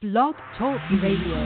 Blog Talk Radio.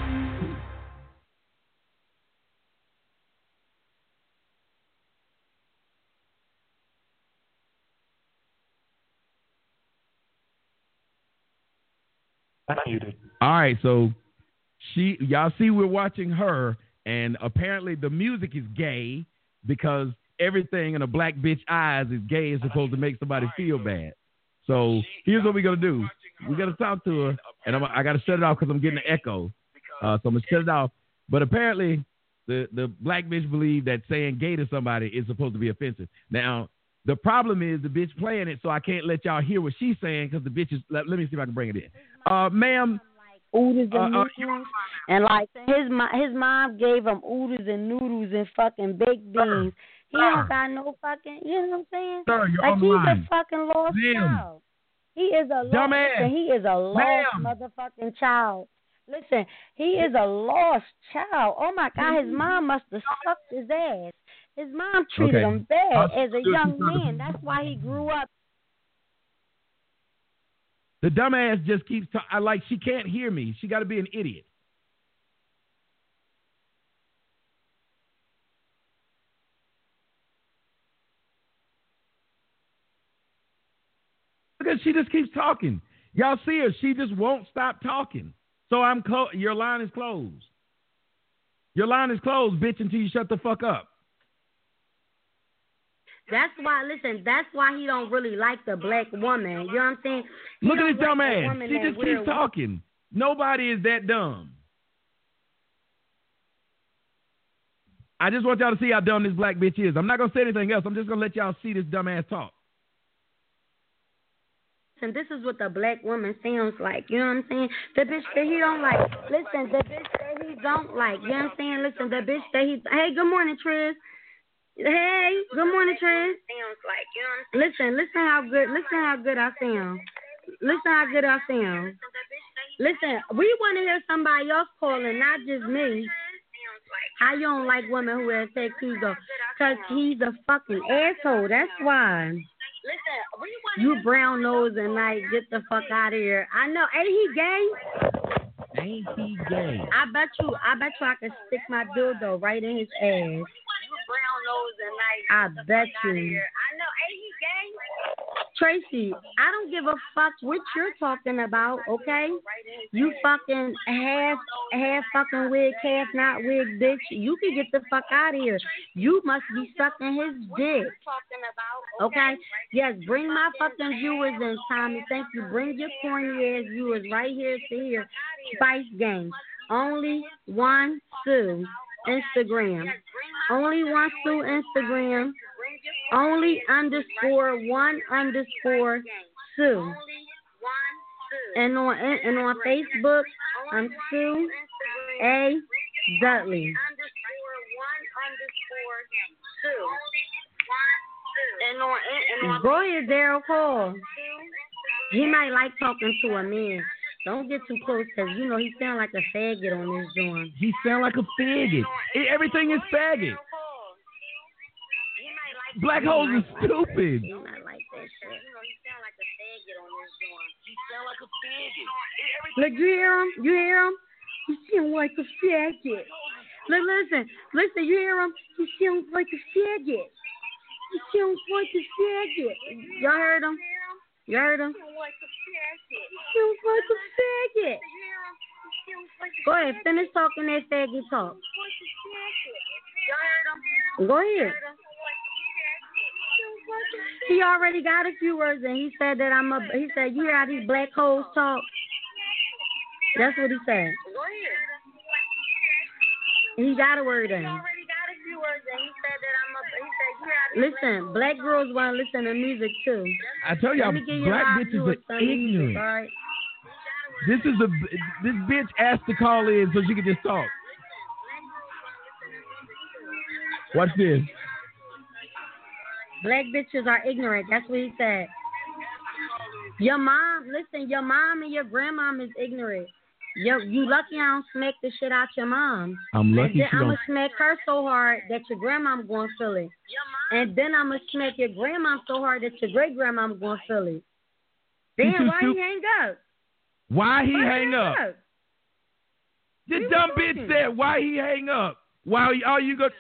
All right, so y'all see we're watching her, and apparently the music is gay because everything in a black bitch eyes is gay and supposed to make somebody feel bad. So here's what we're gonna do: we gotta talk to her, and I gotta shut it off because I'm getting an echo. So I'm gonna shut it off. But apparently the black bitch believe that saying gay to somebody is supposed to be offensive. Now the problem is the bitch playing it, so I can't let y'all hear what she's saying because the bitch is. Let me see if I can bring it in. Ma'am, oodles and noodles, and like his mom gave him oodles and noodles and fucking baked beans. He don't got no fucking, you know what I'm saying? Sir, you're like on the he's line. a fucking lost child. He is a Dumbass. He is a lost motherfucking child. Listen, he is a lost child. Oh my God, his mom must have sucked his ass. His mom treated him bad as a young man. That's why he grew up. The dumbass just keeps talking. Like she can't hear me. She got to be an idiot. Because she just keeps talking. Y'all see her. She just won't stop talking. So your line is closed. Your line is closed, bitch, until you shut the fuck up. That's why, listen, that's why he don't really like the black woman. You know what I'm saying? Look at this dumb ass. She just keeps talking. Nobody is that dumb. I just want y'all to see how dumb this black bitch is. I'm not going to say anything else. I'm just going to let y'all see this dumb ass talk. And this is what the black woman sounds like. You know what I'm saying? The bitch that he don't like. Listen, the bitch that he don't like. You know what I'm saying? Listen, the bitch that he... Hey, good morning, Triz. Hey, good morning, Triz. Listen how good I sound. Listen how good I sound. Listen, we want to hear somebody else calling, not just me. How you don't like women who have sex ego? Because he's a fucking asshole. That's why. You brown nose and like, get the fuck out of here. I know. Ain't he gay? Ain't he gay? I bet you I can stick my dildo right in his ass. I bet you. I know, ain't he gay? Tracy, I don't give a fuck what you're talking about, okay? You fucking half fucking wig, half not wig, bitch. You can get the fuck out of here. You must be sucking his dick. Okay? Yes, bring my fucking viewers in, Tommy. Thank you. Bring your corny ass viewers right here to here. Spice Gang. Only one Sue. Instagram. Only one Sue Instagram. Only _1_ Sue. And on Facebook, I'm Sue A. Dudley. Go ahead, Daryl Cole. He might like talking to a man. Don't get too close because, you know, he sound like a faggot on this joint. He sound like a faggot. Everything is faggot. Black holes is stupid. He might like that shit. You know, he sound like a faggot on this joint. He sound like a faggot. Look, you hear him? You hear him? He sound like a faggot. Look, listen, you hear him? He sounds like a faggot. He sounds like a faggot. Y'all heard him? You heard him? Sounds like a faggot. Go ahead, finish talking that faggot talk. Go ahead. He already got a few words, and he said that he said, you hear how these black hoes talk? That's what he said. He got a word in. Listen, black girls want to listen to music too. I tell y'all, black bitches are ignorant. Right? This bitch asked to call in so she could just talk. Watch this. Black bitches are ignorant. That's what he said. Your mom and your grandmom is ignorant. You lucky I don't smack the shit out your mom. I'm lucky I'm going to smack her so hard that your grandmom going to feel it. And then I'm going to smack your grandma so hard that your great-grandmom going to feel it. Damn, why you hang up? Why he hang up? The dumb bitch said, why he hang up? Why are you go?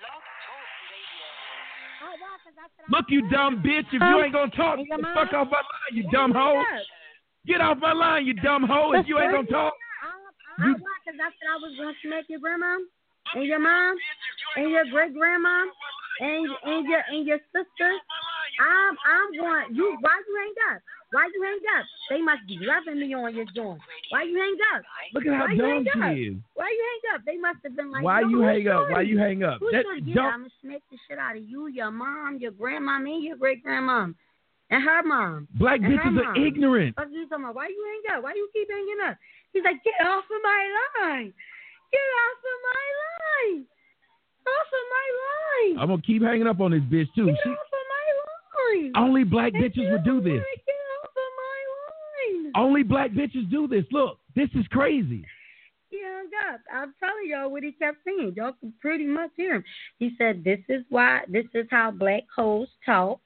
Look, you dumb bitch. If you ain't gonna talk, get the fuck off my line, you dumb hoe. Get off my line, you dumb hoe. If you ain't gonna talk. Because I said I was gonna smack your grandma and your mom and your great grandma and your sister. I'm going. You. Why you hang up? Why you hang up? They must be loving me on your joint. Why you hang up? Look at how dumb she is. Why you hang up? They must have been like, why you hang up? Why you hang up? That's dumb. I'm gonna smack the shit out of you, your mom, your grandma, and your great grandma, and her mom. Black bitches are ignorant. What you talking about? Why you hang up? Why you keep hanging up? He's like, get off of my line. Get off of my line. Off of my line. I'm gonna keep hanging up on this bitch too. Get off of my line. Only black bitches would do this. Get off of my line. Only black bitches do this. Look, this is crazy. He hung up. I'm telling y'all what he kept saying. Y'all can pretty much hear him. He said, this is how black hoes talk.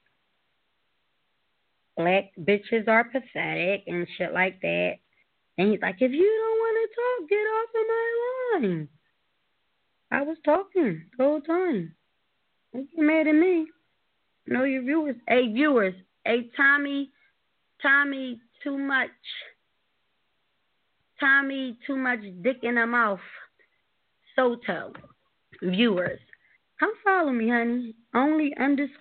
Black bitches are pathetic and shit like that. And he's like, if you don't want to talk, get off of my line. I was talking the whole time. Don't get mad at me. Know your viewers. Hey, viewers. Hey, Tommy, too much dick in her mouth. Soto. Viewers. Come follow me, honey. Only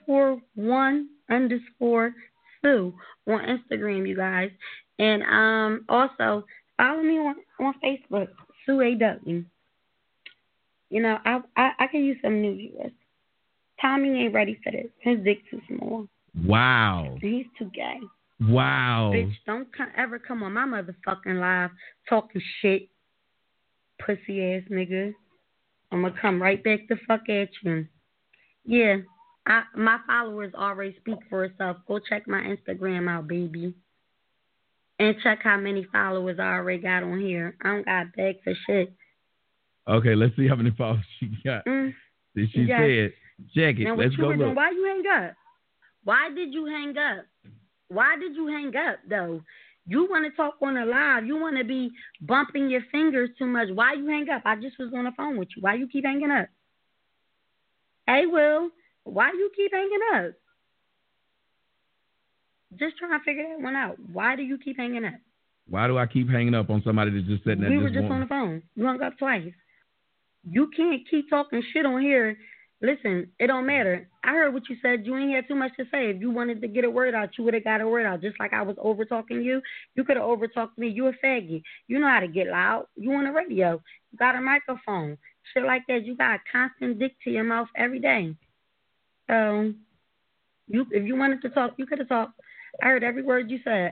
_1_Sue on Instagram, you guys. And also follow me on Facebook, Sue A.W. You know, I can use some new viewers. Tommy ain't ready for this. His dick too small. Wow. He's too gay. Wow. Bitch, don't ever come on my motherfucking live talking shit, pussy ass nigga. I'm gonna come right back the fuck at you. Yeah, my followers already speak for itself. Go check my Instagram out, baby. And check how many followers I already got on here. I don't got beg for shit. Okay, let's see how many followers she got. She said, check it. Now, let's go look. Why you hang up? Why did you hang up? Why did you hang up, though? You want to talk on the live. You want to be bumping your fingers too much. Why you hang up? I just was on the phone with you. Why you keep hanging up? Hey, Will, why you keep hanging up? Just trying to figure that one out. Why do you keep hanging up? Why do I keep hanging up on somebody that's just sitting there? We were just on the phone. You hung up twice. You can't keep talking shit on here. Listen, it don't matter. I heard what you said. You ain't had too much to say. If you wanted to get a word out, you would have got a word out. Just like I was over talking you, you could have over talked me. You a faggot. You know how to get loud. You on the radio. You got a microphone. Shit like that. You got a constant dick to your mouth every day. So, if you wanted to talk, you could have talked. I heard every word you said.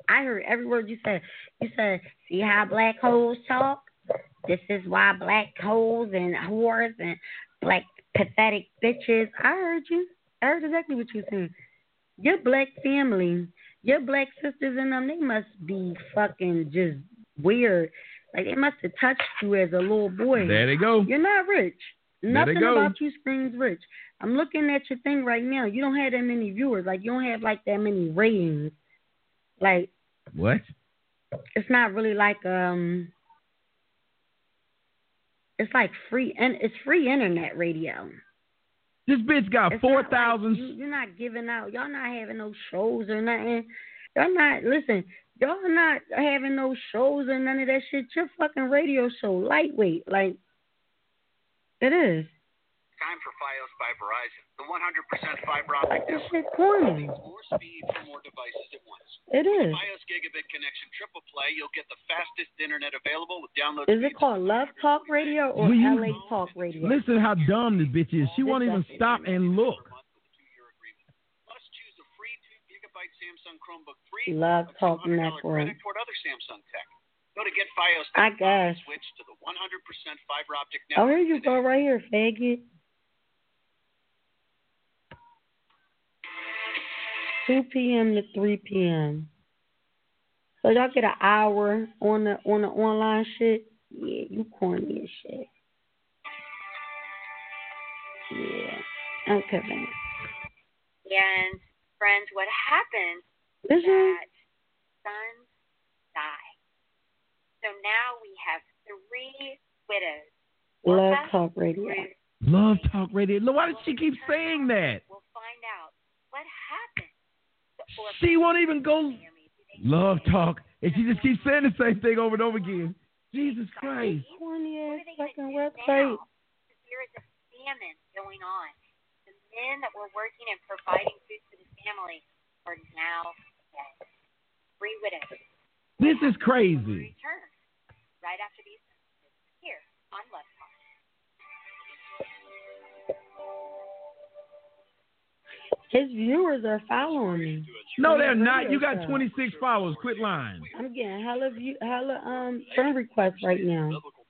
You said, see how black hoes talk? This is why black hoes and whores and black pathetic bitches. I heard you. I heard exactly what you said. Your black family, your black sisters and them, they must be fucking just weird. Like, they must have touched you as a little boy. There they go. You're not rich. Nothing go. about you screams rich. I'm looking at your thing right now. You don't have that many viewers. Like, you don't have, like, that many ratings. Like. What? It's not really like, it's like free, and it's free internet radio. This bitch got 4,000. Like you're not giving out. Y'all not having no shows or nothing. Y'all not having no shows or none of that shit. Your fucking radio show lightweight, like it is. Time for Fios by Verizon. The 100% fiber optic network. This shit corny. More speed for more devices at once. It is. Fios Gigabit Connection Triple Play. You'll get the fastest internet available with download. Is it called Love Talk Radio or LA Talk Radio? Listen how dumb this bitch is. She won't even stop and look. Plus, choose a free 2 GB Samsung Chromebook 3. Love Talk Network. Toward other Samsung tech. Go to Get Fios. I guess. Switch to the 100% fiber optic network. Oh, network. here you go, right here, faggot. 2 p.m. to 3 p.m. So y'all get an hour on the online shit. Yeah, you corny as shit. Yeah, I'm kidding. And friends, what happens is that sons die. So now we have 3 widows. Love Talk Radio. Love Talk Radio. Why does she keep saying that? We'll find out what happened. She won't even go Love Talk, and she just keeps saying the same thing over and over again. Jesus Christ. Corny-ass fucking website. There is a famine going on. The men that were working and providing food for the family are now dead. 3 widows. This is crazy. Return right after these here on Love Talk. His viewers are following me. No, they're not. You got 26 followers. Quit lying. I'm getting hella friend requests right now.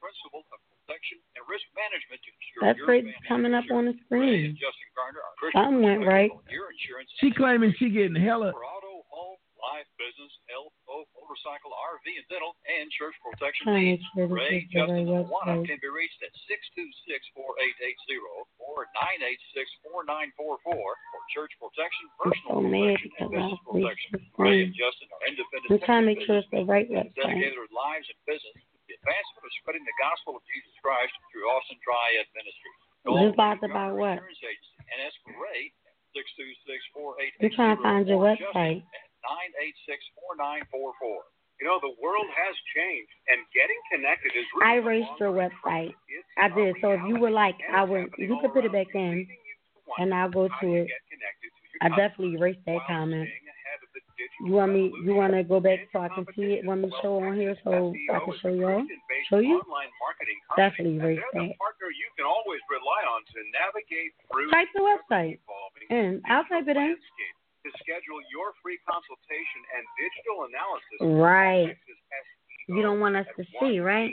That's right, coming up on the screen. Something went right. She claiming she getting hella. Life, business, health, boat, motorcycle, RV, and dental, and church protection needs. Ray Justin Awana can be reached at 626-4880 or 986-4944 for church protection, personal protection, and business protection. Ray and Justin are independent. I'm trying to make sure it's the right website. Dedicated their lives and business to the advancement of spreading the gospel of Jesus Christ through Austin Triad Ministries. Just about what? And as for Ray, 626-4880. I'm trying to find your website. 986-4944. You know, the world has changed, and getting connected is really I erased your website. I did. So if you would like, you could put it back in, and I'll go to it. I definitely erased that comment. You want to go back so I can see it? Want me to show on here so I can show you all? Show you? Definitely erase that. You can always rely on to navigate through. Type the website, and I'll type it in. To schedule your free consultation and digital analysis. Right. You don't want us to see, right?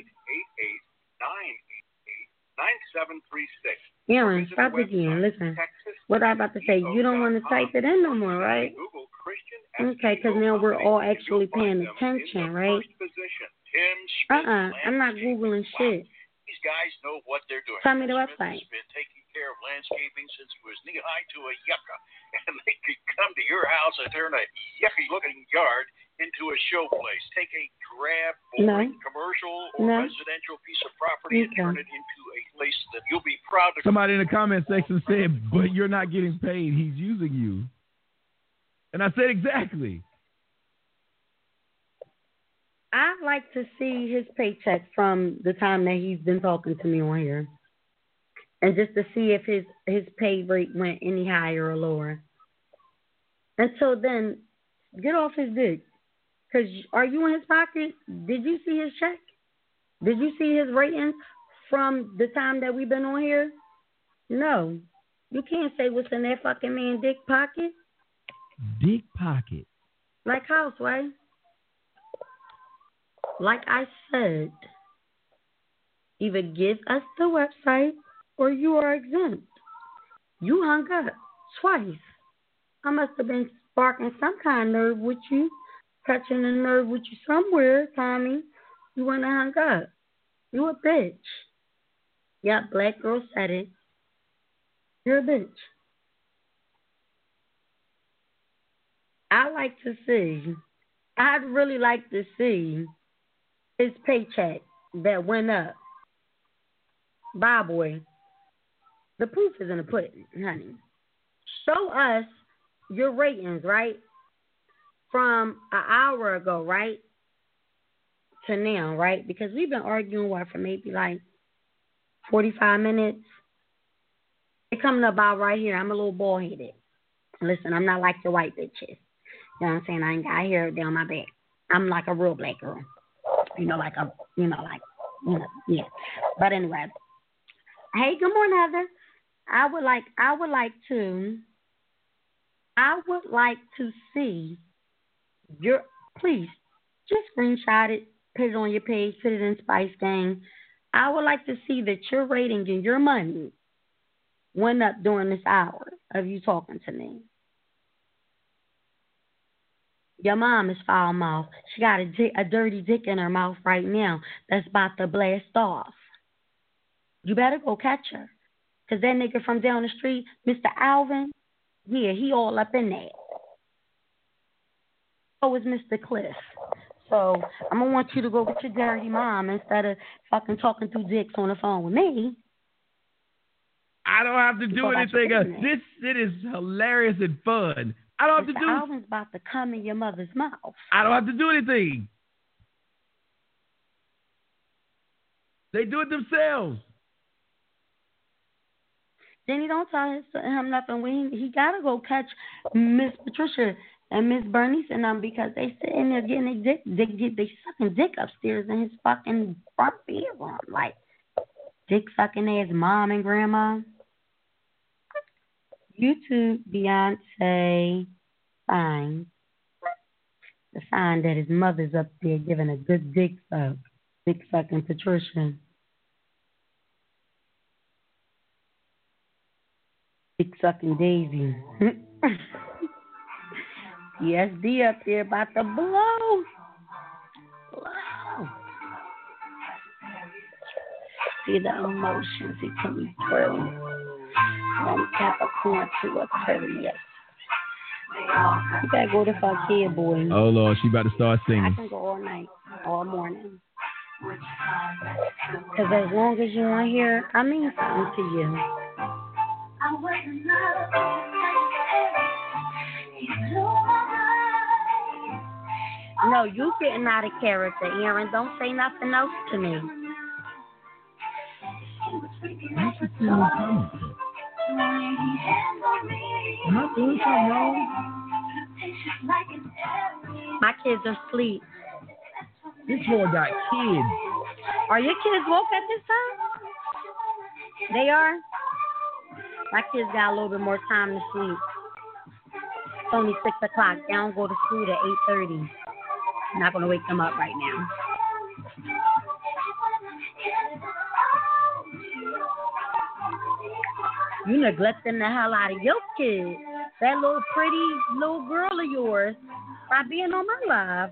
888-988-9736. Aaron, stop again. Listen. What I'm about to say, you don't want to type it in no more, right? Okay, because now we're all actually paying attention, right? I'm not Googling shit. These guys know what they're doing. Tell me the website. He's been taking care of landscaping since he was knee-high to a yucca. And they could come to your house and turn a yucky-looking yard into a show place. Take a drab, boring commercial or residential piece of property and turn it into a place that you'll be proud to. Somebody in the comment section said, but you're not getting paid. He's using you. And I said, exactly. I'd like to see his paycheck from the time that he's been talking to me on here. And just to see if his pay rate went any higher or lower. Until then, get off his dick. Because are you in his pocket? Did you see his check? Did you see his ratings from the time that we've been on here? No. You can't say what's in that fucking man dick pocket. Dick pocket. Like housewife. Like I said, either give us the website or you are exempt. You hung up twice. I must have been sparking some kind of nerve with you, touching a nerve with you somewhere, Tommy. You wouldn't have hung up. You a bitch. Yep, black girl said it. You're a bitch. I'd really like to see his paycheck that went up. Bye, boy. The proof is in the pudding, honey. Show us your ratings, right? From an hour ago, right? To now, right? Because we've been arguing, for maybe like 45 minutes. It coming about right here. I'm a little bald-headed. Listen, I'm not like your white bitches. You know what I'm saying? I ain't got hair down my back. I'm like a real black girl. Yeah. But anyway. Hey, good morning, Heather. I would like to see your, please, just screenshot it, put it on your page, put it in Spice Gang. I would like to see that your rating and your money went up during this hour of you talking to me. Your mom is foul mouth. She got a dirty dick in her mouth right now that's about to blast off. You better go catch her. Because that nigga from down the street, Mr. Alvin, yeah, he all up in there. So is Mr. Cliff. So I'm gonna want you to go with your dirty mom instead of fucking talking through dicks on the phone with me. I don't have to do anything else. This shit is hilarious and fun. I don't have to do. Alvin's about to come in your mother's mouth. I don't have to do anything. They do it themselves. Then he don't tell him nothing. He gotta go catch Miss Patricia and Miss Bernice and them because they sitting there getting they sucking dick upstairs in his fucking front bedroom, like dick sucking ass mom and grandma. YouTube Beyonce finds the sign that his mother's up there giving a good dick suck, dick sucking Patricia. Dick sucking Daisy. PSD up there about to blow. See the emotions he coming through. From Capricorn to Aquarius. You gotta go to fuck here, boy. Oh Lord, she about to start singing. I can go all night, all morning. Cause as long as you want here, I mean something to you. No, you getting out of character, Aaron. Don't say nothing else to me. Am I doing something wrong? My kids are asleep. This boy got kids. Are your kids woke at this time? They are? My kids got a little bit more time to sleep. It's only 6 o'clock. They don't go to school at 8:30. I'm not going to wake them up right now. You neglecting the hell out of your kids. That little pretty little girl of yours by being on my live.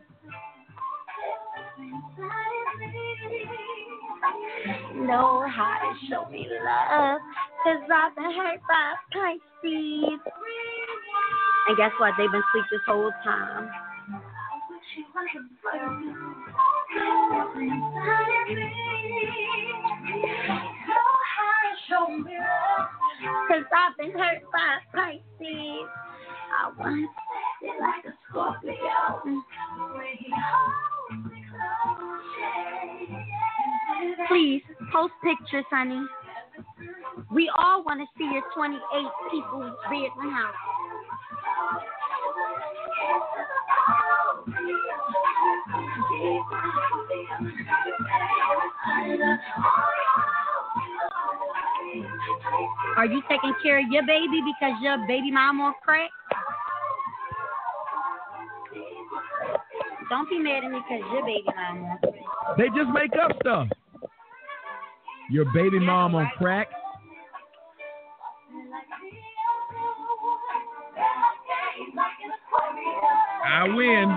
Know how to show me love, 'cause I've been hurt by Pisces. And guess what? They've been asleep this whole time. Cause I've been hurt by Pisces. I want to sit like a Scorpio. Please post pictures, honey. We all want to see your 28 people's bedroom house. Are you taking care of your baby because your baby mama on crack? Don't be mad at me because your baby mama on crack. They just make up stuff. Your baby mom on crack. I win.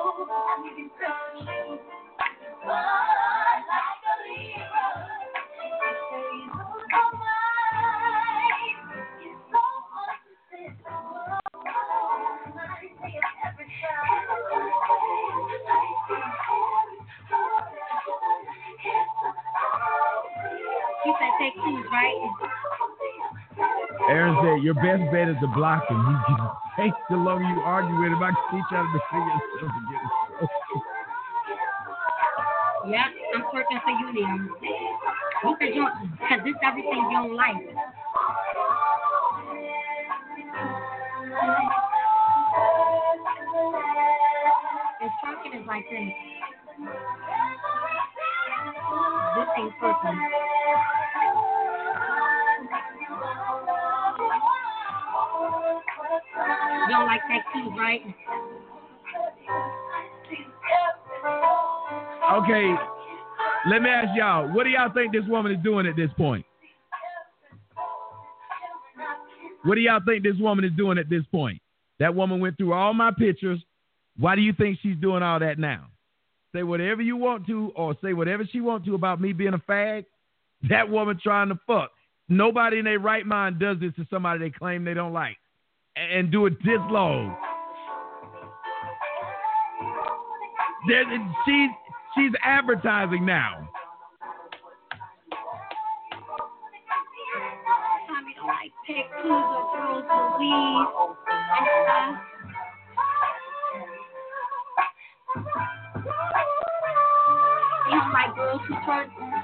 You said take two, right? Aaron said, your best bet is to block him. He just takes the longer you argue with him. I can teach out to figure yourself and get it. Yeah, I'm working for you then. Because this is everything you don't like. And talking is like this. This ain't twerking. You don't like that key, right? Okay, let me ask y'all, what do y'all think this woman is doing at this point? What do y'all think this woman is doing at this point? That woman went through all my pictures. Why do you think she's doing all that now? Say whatever you want to or say whatever she wants to about me being a fag. That woman trying to fuck. Nobody in their right mind does this to somebody they claim they don't like and do it this long. She's advertising now. Tommy don't like pick clues or girls or weed and stuff. He don't like girls who twerk.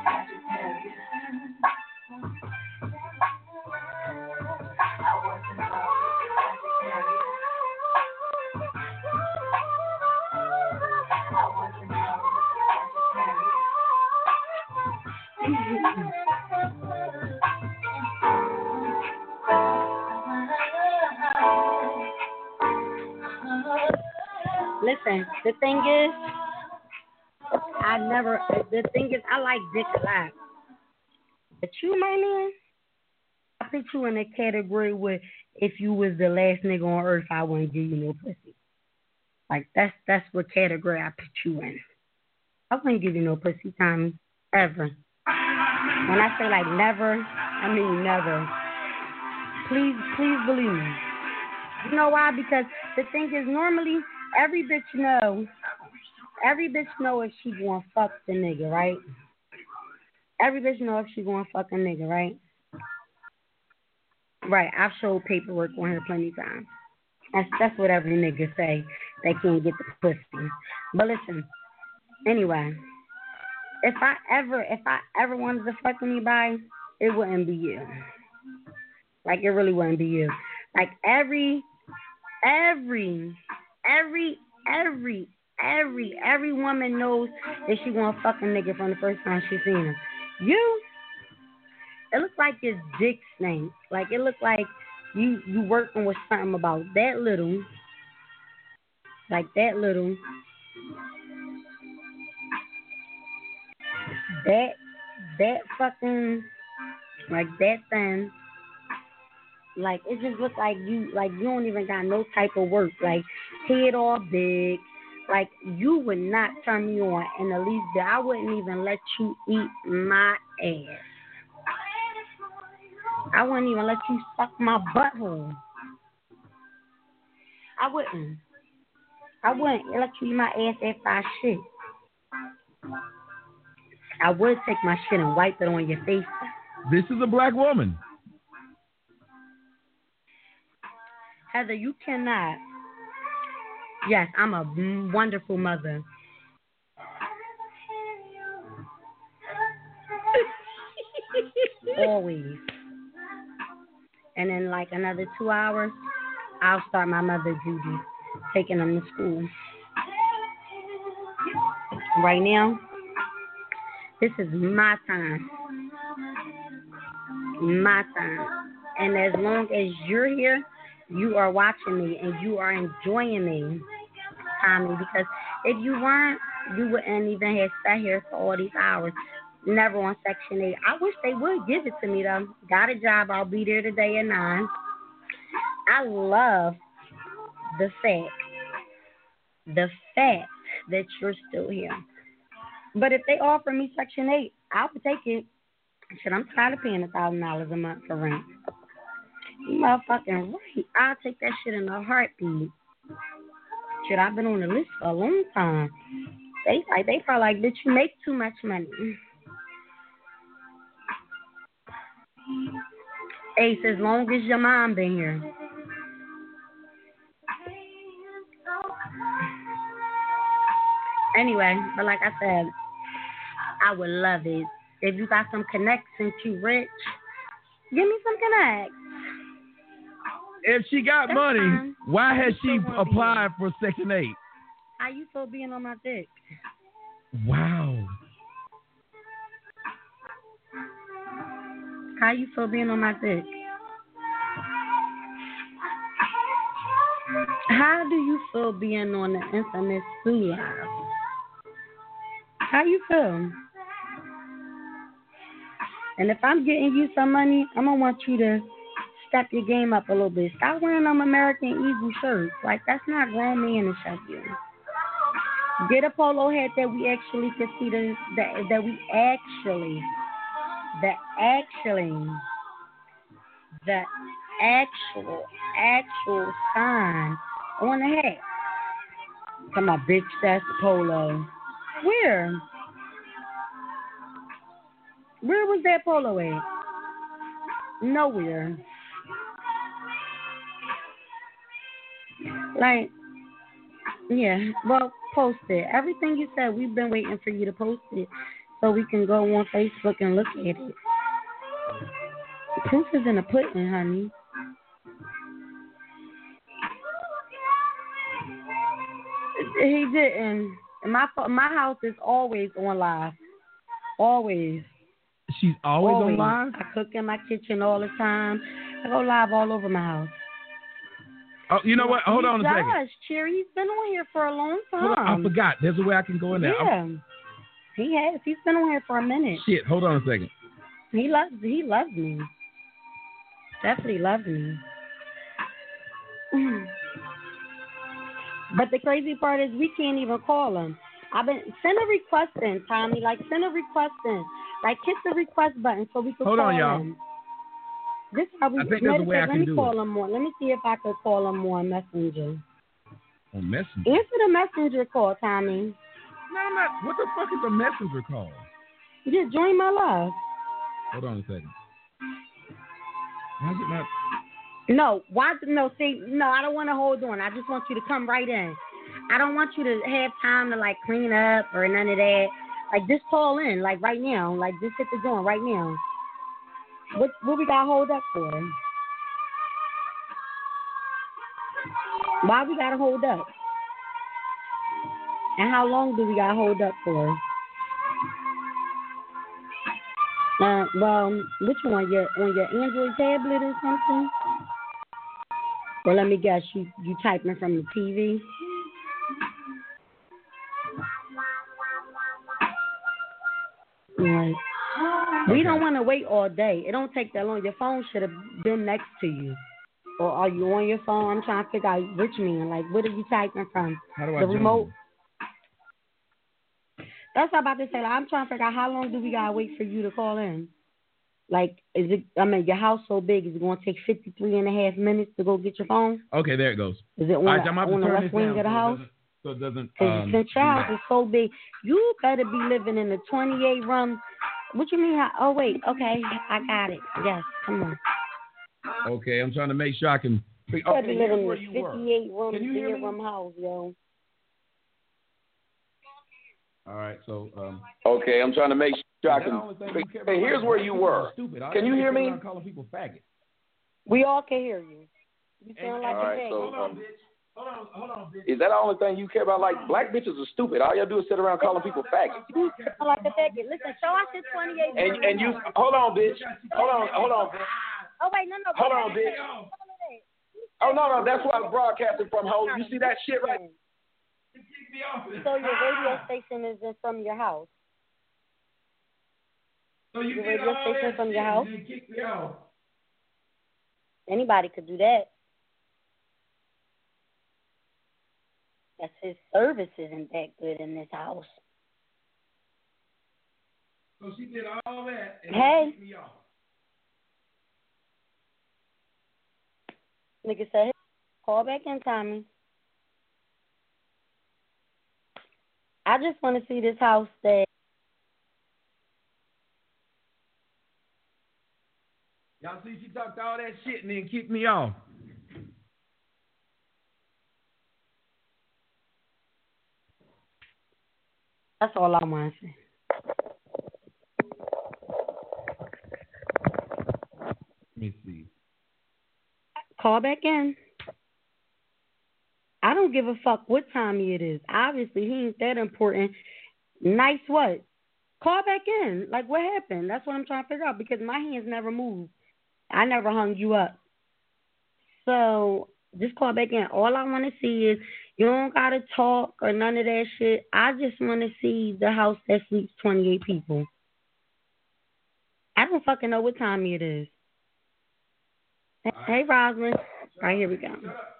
Listen, the thing is, I like dick a lot. But you, my man, I put you in the category where if you was the last nigga on earth, I wouldn't give you no pussy. Like, that's what category I put you in. I wouldn't give you no pussy, Tommy, ever. When I say, like, never, I mean never. Please believe me. You know why? Because the thing is, normally, every bitch know if she gonna fuck the nigga, right? Every bitch know if she gonna fuck a nigga, right? Right, I've showed paperwork on her plenty of times. That's what every nigga say. They can't get the pussy. But listen, anyway, if I ever wanted to fuck anybody, it wouldn't be you. Like, it really wouldn't be you. Like, every woman knows that she gonna fuck a nigga from the first time she seen him. You, it looks like your dick snake. Like, it looks like you working with something about that little. Like, that little. That fucking, like, that thing. Like, it just looks like you don't even got no type of work. Like, head all big. Like, you would not turn me on in the least bit. I wouldn't even let you eat my ass. I wouldn't even let you suck my butthole. I wouldn't let you eat my ass after I shit. I would take my shit and wipe it on your face. This is a black woman. Heather, you cannot. Yes, I'm a wonderful mother. Always. And in like another 2 hours, I'll start my mother duties, taking them to school. Right now, this is my time. My time. And as long as you're here, you are watching me and you are enjoying me, Tommy, because if you weren't, you wouldn't even have sat here for all these hours. Never on Section 8. I wish they would give it to me, though. Got a job. I'll be there today at 9. I love the fact that you're still here. But if they offer me Section 8, I would take it. Shit, I'm tired of paying $1,000 a month for rent. You motherfucking right. I'll take that shit in a heartbeat. Shit, I've been on the list for a long time. They probably like, bitch, you make too much money. Ace, as long as your mom been here. Anyway, but like I said, I would love it. If you got some connects and you rich, give me some connects. If she got money, fine. Why has she applied for Section 8? How you feel being on my dick? Wow. How you feel being on my dick? How do you feel being on the infamous Sue Live? How you feel? And if I'm getting you some money, I'm going to want you to step your game up a little bit. Stop wearing them American Eagle shirts. Like, that's not grown man to shove you. Get a polo hat that we actually can see the actual sign on the hat. Come on, bitch, that's Polo. Where? Where was that Polo at? Nowhere. Like, yeah, well, post it. Everything you said, we've been waiting for you to post it so we can go on Facebook and look at it. Proof is in the pudding, honey. He didn't. My house is always on live. Always. She's always on live? I cook in my kitchen all the time. I go live all over my house. Oh, you know what? Hold on a second. Gosh, Cherry, he's been on here for a long time. Hold on, I forgot. There's a way I can go in there. Yeah. He has. He's been on here for a minute. Shit, hold on a second. He loves me. Definitely loves me. But the crazy part is we can't even call him. Send a request in, Tommy. Like, send a request in. Like, hit the request button so we can call him. Hold on, y'all. This is how we I think there's a way I can do it. Call him more. Let me see if I could call him more on Messenger. On Messenger? Answer the Messenger call, Tommy. No, I'm not. What the fuck is a Messenger call? Just join my live. Hold on a second. Why is it not? No, I don't want to hold on. I just want you to come right in. I don't want you to have time to, like, clean up or none of that. Like, just call in, like, right now. Like, just hit the door right now. What we got to hold up for? Why we got to hold up? And how long do we got to hold up for? Well, which one? On your Android tablet or something? Or let me guess, you typing from the TV? Right. We don't want to wait all day. It don't take that long. Your phone should have been next to you. Or are you on your phone? I'm trying to figure out which man. Like, what are you typing from? How do I the join? Remote? That's what I'm about to say. Like, I'm trying to figure out how long do we got to wait for you to call in? Like, your house so big, is it going to take 53 and a half minutes to go get your phone? Okay, there it goes. Is it on the left wing of the house? So it doesn't. Since your house is so big, you better be living in a 28 room. What you mean? Oh, wait. Okay, I got it. Yes, come on. Okay, I'm trying to make sure I can. You better be living in a 58 room, 3-room house, yo. All right, so. Okay, I'm trying to make sure I can. Hey, here's where you were. Can you hear me? Calling people faggots. We all can hear you. You sound like a faggot. Hold on, bitch. Hold on, bitch. Is that the only thing you care about? Like, black bitches are stupid. All y'all do is sit around calling people faggots. You sound like a faggot. Listen, show us your 28. And you, hold on, bitch. Hold on, bitch. Oh, wait, no. Hold on, bitch. Oh, no, that's why I'm broadcasting from home. You see that shit right? So your radio station is from your house? So you your did radio all station that from shit your house? and then kick me off. Anybody could do that. That's his service isn't that good in this house. So she did all that and then kicked me off. Nigga said, call back in, Tommy. I just want to see this house stay. Y'all see she talked all that shit and then kicked me off. That's all I want to say. Let me see. Call back in. I don't give a fuck what time it is. Obviously, he ain't that important. Nice what? Call back in. Like, what happened? That's what I'm trying to figure out because my hands never moved. I never hung you up. So just call back in. All I want to see is you don't got to talk or none of that shit. I just want to see the house that sleeps 28 people. I don't fucking know what time it is. Hey, Roslyn. All right, here we go.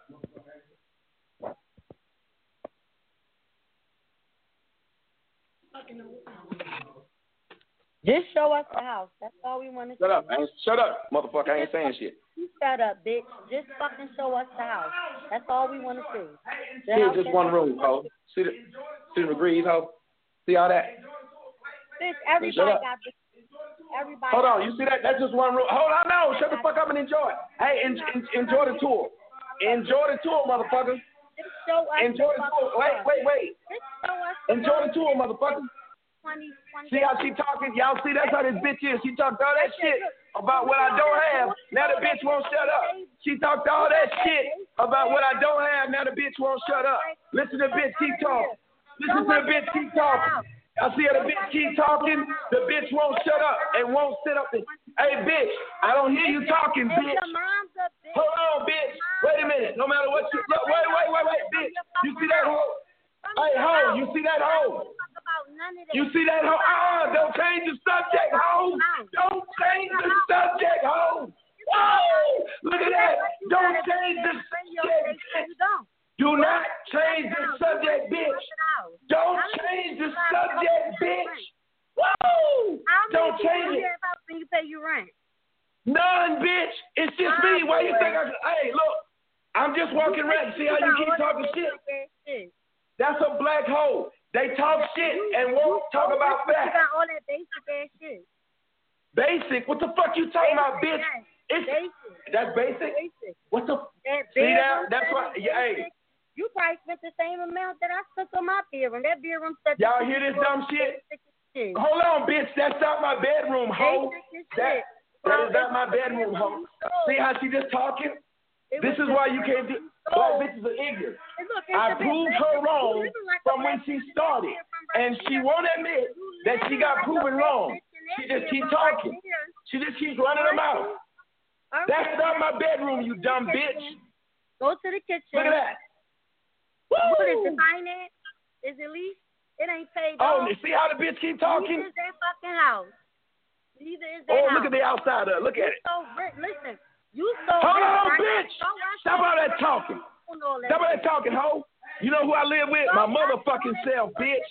Just show us the house. That's all we want to see. Shut up, man. Shut up, motherfucker. I ain't saying shit. You shut up, bitch. Just fucking show us the house. That's all we want to see. Here's just one room, Cole. See the degrees, ho? See all that? Bitch, everybody got this. Everybody. Hold on, you see that? That's just one rule. Hold on, no, shut the fuck up and enjoy it. Hey, enjoy the tour. Enjoy the tour, motherfucker. Enjoy the tour. Wait. Enjoy the tour, motherfucker. See how she talking? Y'all see that's how this bitch is. She talked all that shit about what I don't have. Now the bitch won't shut up. She talked all that shit about what I don't have. Now the bitch won't shut up. Listen to the bitch keep talking. Listen to the bitch keep talking. I see how the bitch keep talking. The bitch won't shut up and won't sit up. Hey, bitch, I don't hear you talking, bitch. Hold on, bitch. Wait a minute. No matter what you look, wait, bitch. You see that hoe? Hey, hoe, you see that hoe? You see that hoe? Don't change the subject, hoe. Don't change the subject, hoe. Whoa! Look at that. Don't change the subject. Do not change the subject, bitch. Don't change the subject, bitch. Whoa! Don't change it. When you pay your rent? None, bitch. It's just me. Why you think hey, look. I'm just walking around. See how you keep talking shit? That's a black hole. They talk shit and won't talk about facts. You got all that basic ass shit. Basic? What the fuck you talking about, bitch? It's basic. That's basic? What the? See that? That's why. Hey. You probably spent the same amount that I spent on my bedroom. That bedroom stuff. Y'all hear this dumb shit? Hold on, bitch. That's not my bedroom, ho. That is not my bedroom, ho. See how she just talking? This is why you can't do. Black bitches are ignorant. I proved her wrong from when she started, and she won't admit that she got proven wrong. She just keeps talking. She just keeps running her mouth. That's not my bedroom, you dumb bitch. Go to the kitchen. Look at that. What is the finance? Is it lease? It ain't paid off. Oh, see how the bitch keep talking? Neither is that fucking house. Neither is that house. Look at the outside of it. Look at it. Listen, you so hold on, right? Bitch. Stop all that talking. Stop all that talking, ho. You know who I live with? My motherfucking self, bitch.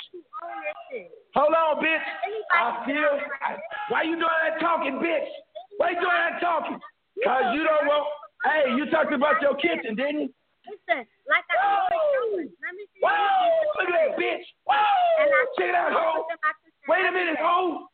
Hold on, bitch. Why you doing that talking, bitch? Why you doing that talking? Because you don't want. Hey, you talked about your kitchen, didn't you? Listen, like I told you, let me see. Whoa, look at that bitch. Whoa, check it out, ho. Wait a minute, ho.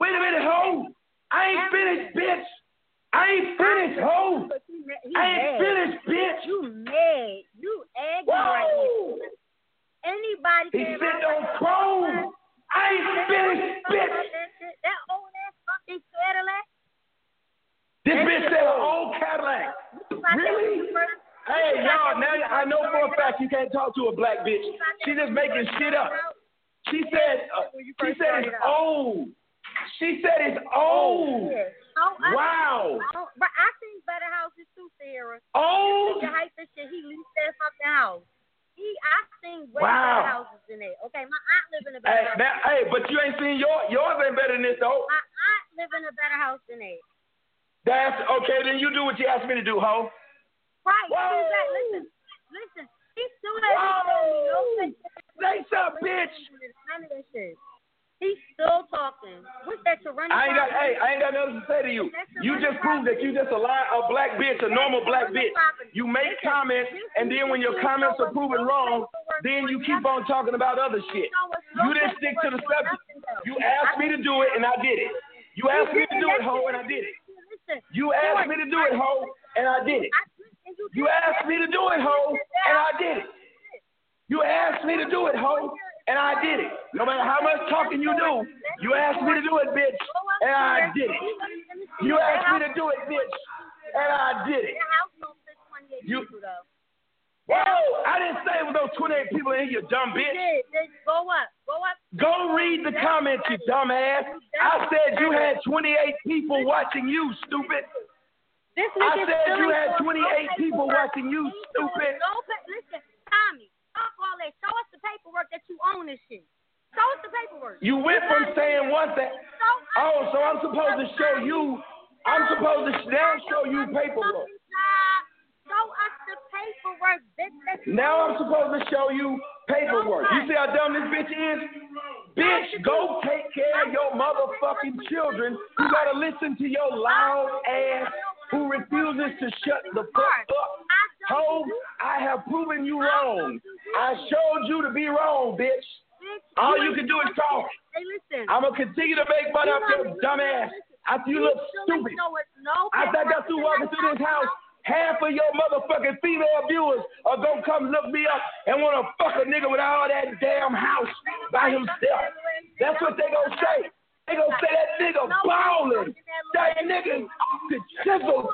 I ain't finished, bitch. I ain't finished, ho. I ain't finished, bitch. You mad. You angry right now. Anybody can. He sitting on chrome. I ain't finished, bitch. That old ass fucking Cadillac. This bitch said an old Cadillac. Really? Hey, y'all, now I know for a fact you can't talk to a black bitch. She just making shit up. She said it's old. She said it's old. Wow. But I think better houses too, Sarah. Old? The hype and shit, he leased that fucking house. I seen way better houses than that. Okay, my aunt live in a better house. Hey, but you ain't seen yours ain't better than this, though. My aunt live in a better house than that. That's okay, then you do what you asked me to do, ho. Right. Listen. He still hasn't told me no place. Say something, bitch. None of that shit. He's still talking. What's that Serena? I ain't got nothing to say to you. You just proved that you just a black bitch, a normal black bitch. You make comments, and then when your comments are proven wrong, then you keep on talking about other shit. You didn't stick to the subject. You asked me to do it, and I did it. You asked me to do it, ho, and I did it. You asked me to do it, ho, and I did it. You asked me to do it, ho, and I did it. You asked me to do it, ho, and I did it. No matter how much talking you do, you asked me to do it, bitch, and I did it. You asked me to do it, bitch, and I did it. Whoa! I didn't say it was those 28 people in here, you dumb bitch. Go up. Go read the comments, you dumbass. I said you had 28 people watching you, stupid. I said you had 28 people watching you, stupid. Listen, Tommy, fuck all that. Show us the paperwork that you own this shit. Show us the paperwork. You went from saying one thing. Oh, so I'm supposed to show you. I'm supposed to now show you paperwork. Show us the paperwork, bitch. Now I'm supposed to show you paperwork. You see how dumb this bitch is? Bitch, go take care of your motherfucking children. You gotta listen to your loud ass who refuses to shut the fuck up. Ho, I have proven you wrong. I showed you to be wrong, bitch. All you can do is talk. Hey, listen. I'm going to continue to make money off your dumb ass. After you look stupid. After I got through walking through this house, half of your motherfucking female viewers are going to come look me up and want to fuck a nigga with all that damn house by himself. That's what they going to say. They going to say that nigga ballin'. That nigga chisel.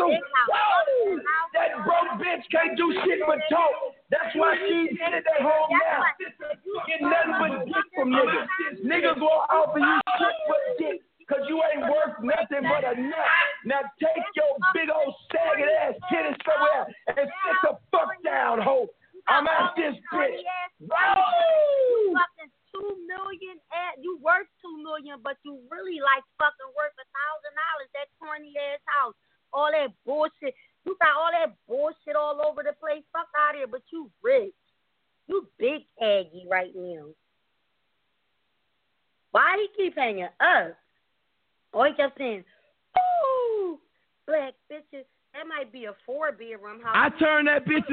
That broke bitch can't do shit but talk. That's why she's in at home now. Getting nothing but dick from niggas. Niggas won't offer you shit but dick. Cause you ain't worth nothing but a nut. Now take your big old sagging ass titties somewhere and sit the fuck down, hoe. I'm at this bitch. You fucking $2 million. You worth $2 million, but you really like fucking worth $1,000. That corny ass house, all that bullshit. You got all that bullshit all over the place. Fuck out of here, but you rich. You big Aggie right now. Why he keep hanging up? Oh, he kept saying, ooh, black bitches. That might be a 4-bedroom house. I turned that bitch.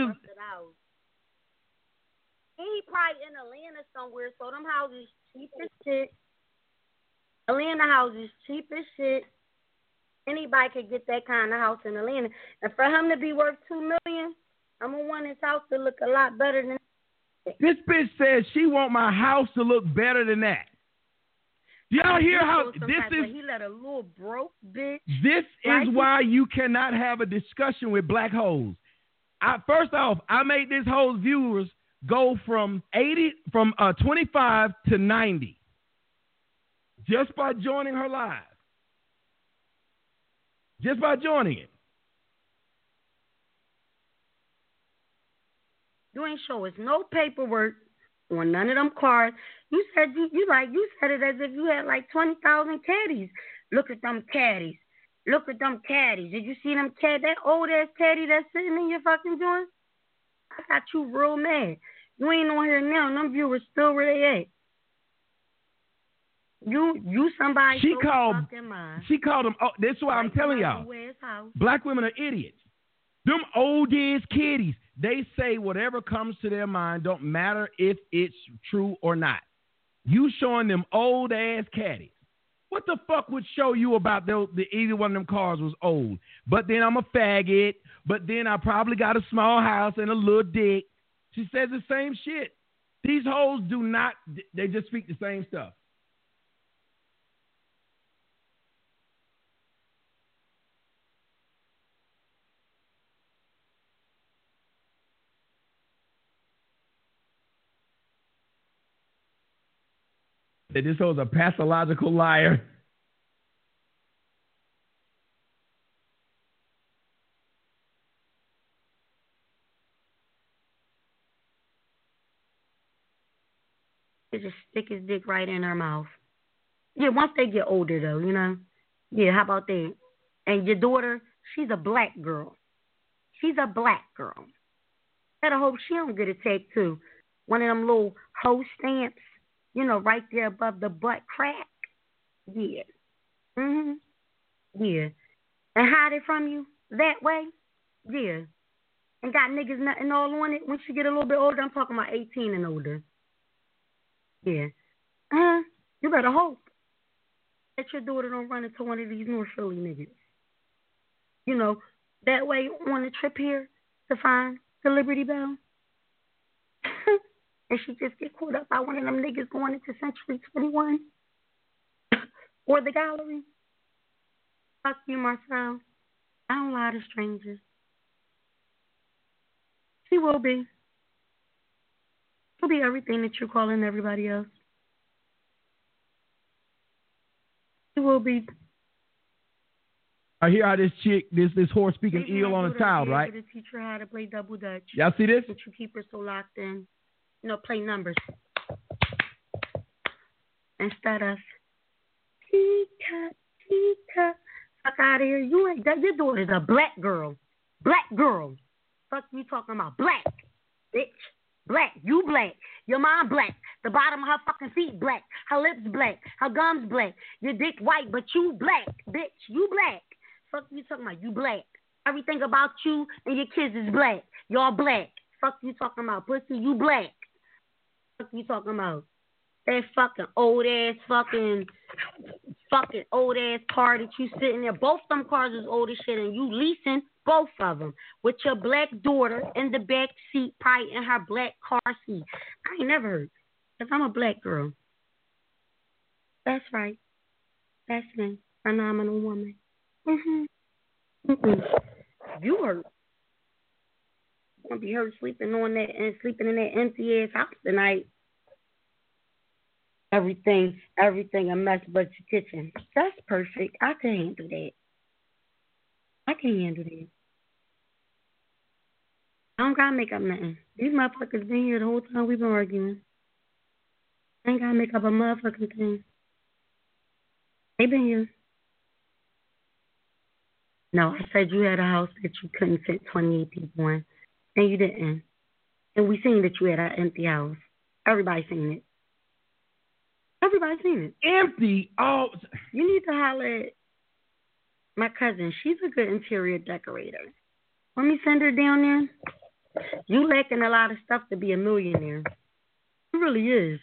He probably in Atlanta somewhere, so them houses cheap as shit. Atlanta houses cheap as shit. Anybody could get that kind of house in Atlanta. And for him to be worth $2 million, I'm gonna want his house to look a lot better than that. This bitch says she want my house to look better than that. Y'all hear how this is? He let a little broke bitch. This is why you cannot have a discussion with black hoes. First off, I made this hoe's viewers go from 25 to 90 just by joining her live. Just by joining it. You ain't show us no paperwork on none of them cards. You said you said it as if you had like 20,000 caddies. Look at them caddies. Look at them caddies. Did you see them caddies? That old ass caddy that's sitting in your fucking joint? I got you real mad. You ain't on here now. Them viewers still where they at. You somebody. She called them. Oh, that's why I'm telling y'all. Black women are idiots. Them old ass kiddies. They say whatever comes to their mind, don't matter if it's true or not. You showing them old ass caddies. What the fuck would show you about either one of them cars was old? But then I'm a faggot. But then I probably got a small house and a little dick. She says the same shit. These hoes do not. They just speak the same stuff. That this was a pathological liar. They just stick his dick right in her mouth. Yeah, once they get older, though, you know. Yeah, how about that? And your daughter, she's a black girl. She's a black girl. Better hope she don't get a tattoo. One of them little hoe stamps. You know, right there above the butt crack. Yeah. Yeah. And hide it from you that way? Yeah. And got niggas nothing all on it when she get a little bit older. I'm talking about 18 and older. Yeah. You better hope that your daughter don't run into one of these North Philly niggas. You know, that way on the trip here to find the Liberty Bell. And she just get caught up by one of them niggas going into Century 21 or the gallery. Fuck you, Marcel. I don't lie to strangers. She will be. She'll be everything that you're calling everybody else. She will be. I hear how this chick, this horse speaking ill on a child, right? To teach her how to play double dutch. Y'all see this? But you keep her so locked in. You know, play numbers. Instead of Tika. Fuck out of here. You ain't that. Your daughter's a black girl. Black girl. Fuck you talking about? Black. Bitch. Black. You black. Your mom black. The bottom of her fucking feet black. Her lips black. Her gums black. Your dick white, but you black. Bitch. You black. Fuck you talking about? You black. Everything about you and your kids is black. Y'all black. Fuck you talking about, pussy? You black. Fuck you talking about? That fucking old ass fucking old ass car that you sitting there. Both them cars is old as shit, and you leasing both of them with your black daughter in the back seat, probably in her black car seat. I ain't never heard. Cause I'm a black girl. That's right. That's me. Phenomenal woman. You hurt. You gonna be hurt sleeping in that empty ass house tonight. Everything a mess but your kitchen. That's perfect. I can handle that. I don't gotta make up nothing. These motherfuckers been here the whole time we've been arguing. I ain't gotta make up a motherfucking thing. They been here. No, I said you had a house that you couldn't fit 28 people in, and you didn't. And we seen that you had an empty house. Everybody seen it. Empty? Oh. You need to holler at my cousin. She's a good interior decorator. Let me send her down there. You lacking a lot of stuff to be a millionaire. It really is.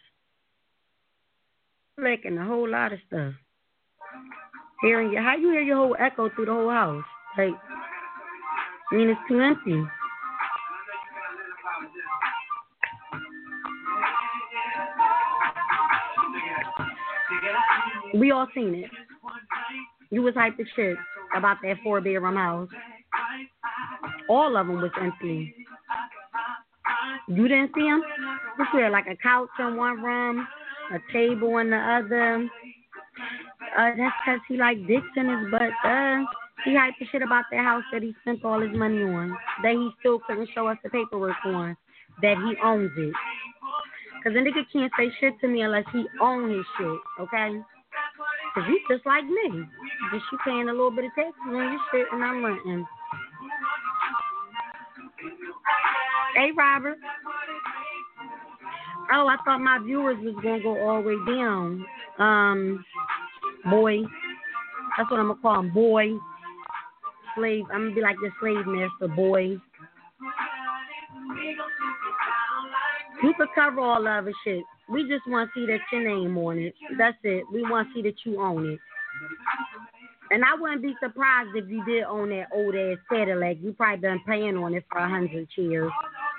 You lacking a whole lot of stuff. How you hear your whole echo through the whole house? Like, I mean, it's too empty. We all seen it. You was hyped as shit about that 4-bedroom house. All of them was empty. You didn't see them? You had like a couch in one room, a table in the other. That's because he like dicks in his butt. He hyped the shit about that house that he spent all his money on, that he still couldn't show us the paperwork on, that he owns it. Because a nigga can't say shit to me unless he owns his shit, okay? Because you just like me. Just you paying a little bit of taxes on your shit and I'm renting. Hey, Robert. Oh, I thought my viewers was going to go all the way down. Boy. That's what I'm going to call him, boy. Slave. I'm going to be like the slave master, boy. You could cover all the other shit. We just want to see that your name on it. That's it. We want to see that you own it. And I wouldn't be surprised if you did own that old ass Cadillac. You probably been paying on it for 100 years.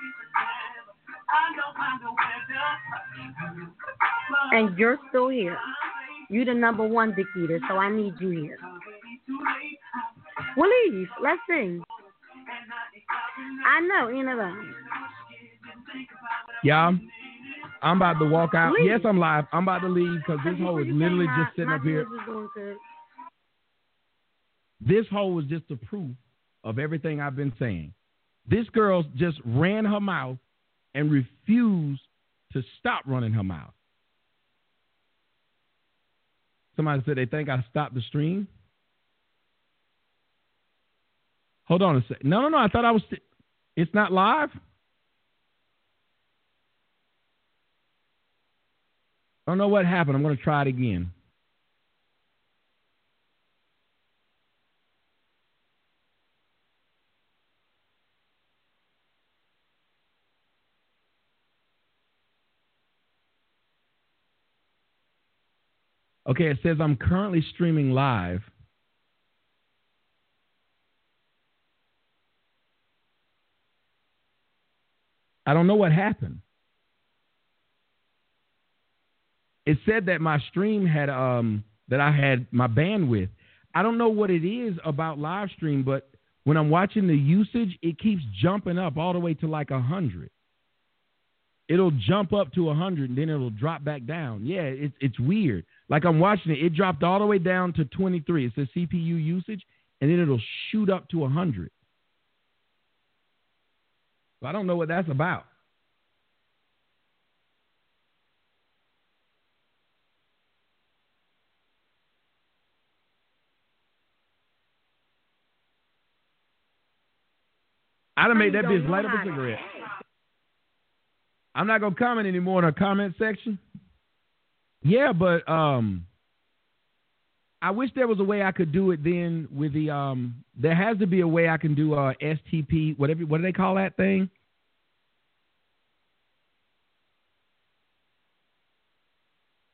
And you're still here. You the number one dick eater, so I need you here. Well, leave. Let's sing. I know, you know. Yeah, I'm about to walk out. Leave. Yes, I'm live. I'm about to leave because this hoe is literally just sitting up here. This hoe was just the proof of everything I've been saying. This girl just ran her mouth and refused to stop running her mouth. Somebody said they think I stopped the stream. Hold on a second. No. I thought I was. It's not live? I don't know what happened. I'm going to try it again. Okay, it says I'm currently streaming live. I don't know what happened. It said that my stream had that I had my bandwidth. I don't know what it is about live stream, but when I'm watching the usage, it keeps jumping up all the way to like 100. It'll jump up to 100 and then it'll drop back down. Yeah, it's weird. Like I'm watching it, it dropped all the way down to 23. It says CPU usage, and then it'll shoot up to 100. So I don't know what that's about. I done made that bitch light up a cigarette. I'm not going to comment anymore in our comment section. Yeah, but I wish there was a way I could do it then with the there has to be a way I can do STP, whatever, what do they call that thing?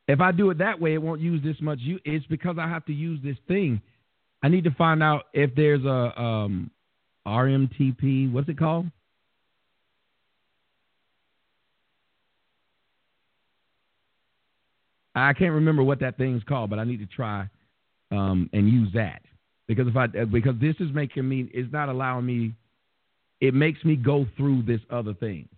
If I do it that way, it won't use this much. It's because I have to use this thing. I need to find out if there's a RMTP. What's it called? I can't remember what that thing's called, but I need to try and use that because because this is making me. It's not allowing me. It makes me go through this other thing.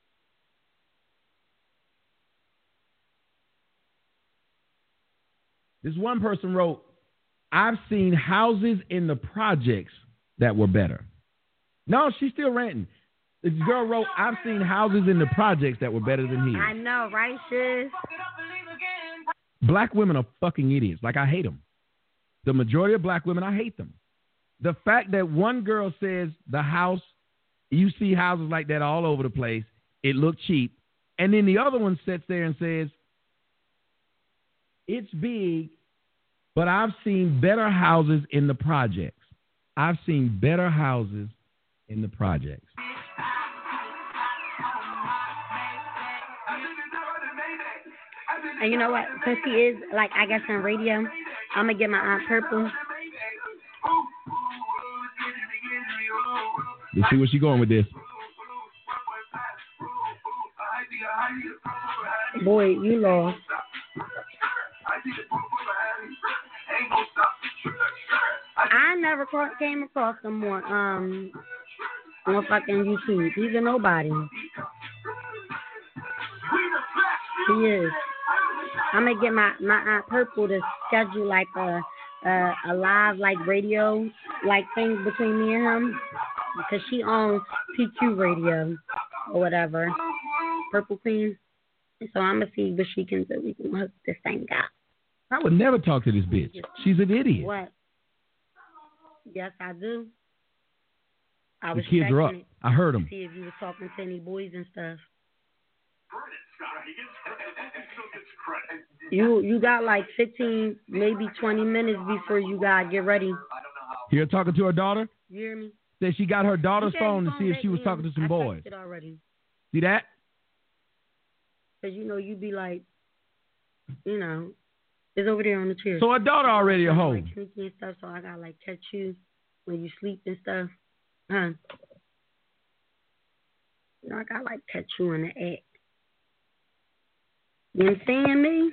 This one person wrote, I've seen houses in the projects that were better. No, she's still ranting. This girl wrote, I've seen houses in the projects that were better than his. I know, right, sis? Black women are fucking idiots. Like, I hate them. The majority of black women, I hate them. The fact that one girl says the house, you see houses like that all over the place, it looked cheap. And then the other one sits there and says, it's big, but I've seen better houses in the projects. I've seen better houses in the projects. And you know what? Since he is, like, I guess on radio, I'm going to get my Aunt Purple. Let's see where she's going with this. Boy, you lost. I never came across him on fucking YouTube. He's a nobody. He is. I'm gonna get my Aunt Purple to schedule like a live like radio like thing between me and him because she owns PQ Radio or whatever, Purple Queen. So I'm gonna see what she can do. We can hook this thing up. I would never talk to this bitch. She's an idiot. What? Yes, I do. The kids are up. I heard them. See if you were talking to any boys and stuff. You got like 15, maybe 20 minutes before you gotta get ready. You're talking to her daughter? You hear me? Said she got her daughter's phone to see if she was talking to some boys. I already. See that? Because, you be like, it's over there on the chair. So her daughter already a hoe. Like sneaky and stuff, so I gotta like catch you when you sleep and stuff. Huh? I gotta like catch you in the act. You understand me?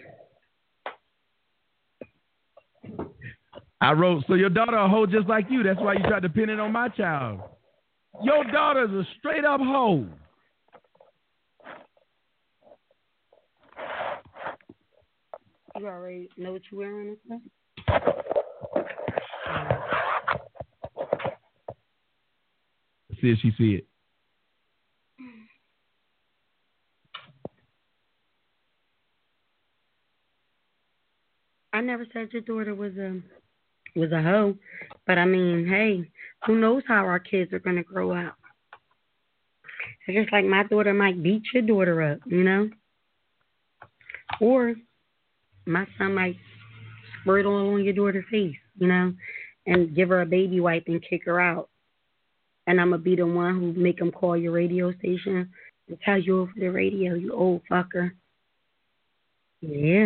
I wrote, so your daughter a hoe just like you. That's why you tried to pin it on my child. Your daughter's a straight up hoe. You already know what you're wearing and stuff? See if she see it. I never said your daughter was a hoe, but I mean, hey, who knows how our kids are gonna grow up? It's just like my daughter might beat your daughter up, or my son might squirt all on your daughter's face, and give her a baby wipe and kick her out. And I'm gonna be the one who make them call your radio station and tell you over the radio, you old fucker. Yeah.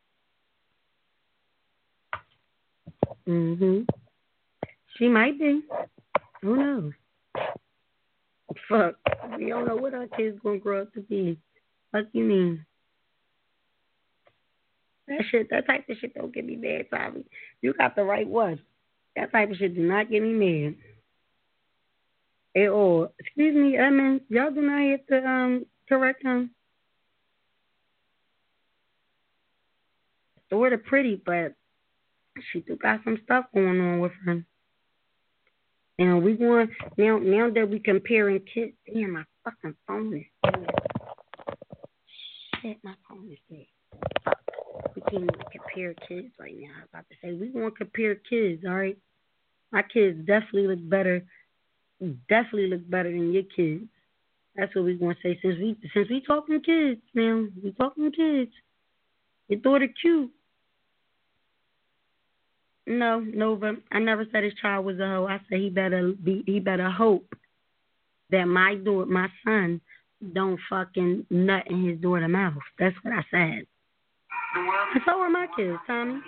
She might be. Who knows? Fuck. We don't know what our kids gonna grow up to be. What you mean? That type of shit don't get me mad, Tommy. You got the right one. That type of shit do not get me mad. At all. Excuse me, Edmund. Y'all do not hit the correct him. Sort of pretty, but she do got some stuff going on with her. And we going now that we comparing kids. Damn, my fucking phone is dead. Shit, my phone is dead. We can't even compare kids right now. I was about to say we want to compare kids, all right? My kids definitely look better than your kids. That's what we're gonna say. Since we talking kids now, we talking kids. Your daughter cute. No, Nova. I never said his child was a hoe. I said he better hope that my son don't fucking nut in his daughter's mouth. That's what I said. And so are my kids, Tommy.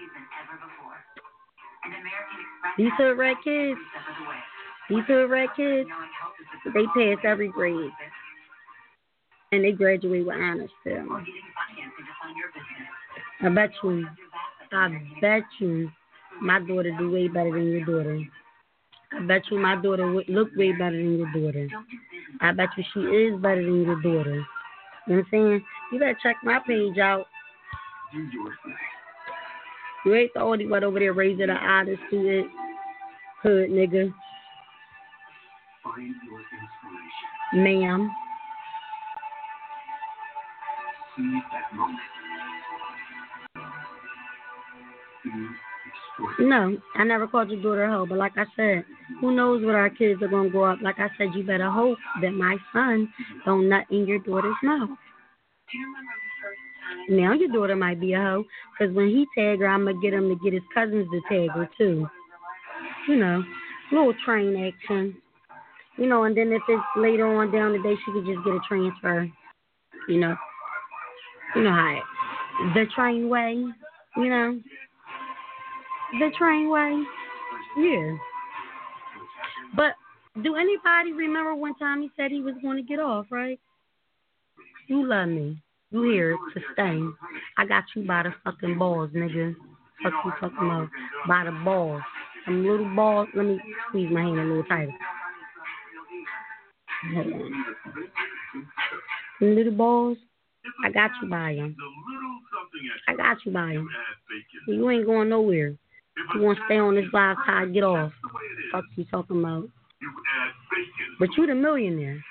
These hood rat kids. These hood rat kids. They pass every grade. And they graduate with honors too. I bet you my daughter do way better than your daughter. I bet you my daughter would look way better than your daughter. I bet you she is better than your daughter. You know what I'm saying? You better check my page out. You ain't the only one over there raising an honest student. Hood nigga. Ma'am. No, I never called your daughter a hoe, but like I said, who knows what our kids are going to grow up. Like I said, you better hope that my son don't nut in your daughter's mouth. Now your daughter might be a hoe, because when he tag her, I'm going to get him to get his cousins to tag her too. You know, little train action. You know, and then if it's later on down the day, she could just get a transfer. You know how the train way, you know. The train way, yeah. But do anybody remember when Tommy said he was going to get off, right? You love me. You here to stay. I got you by the fucking balls, nigga. Fuck you talking about. By the balls. Some little balls. Let me squeeze my hand a little tighter. Hold on. Some little balls. I got you by them. I got you by them. You ain't going nowhere. You want to stay on this live side, get off. Fuck you talking about. But you the millionaire.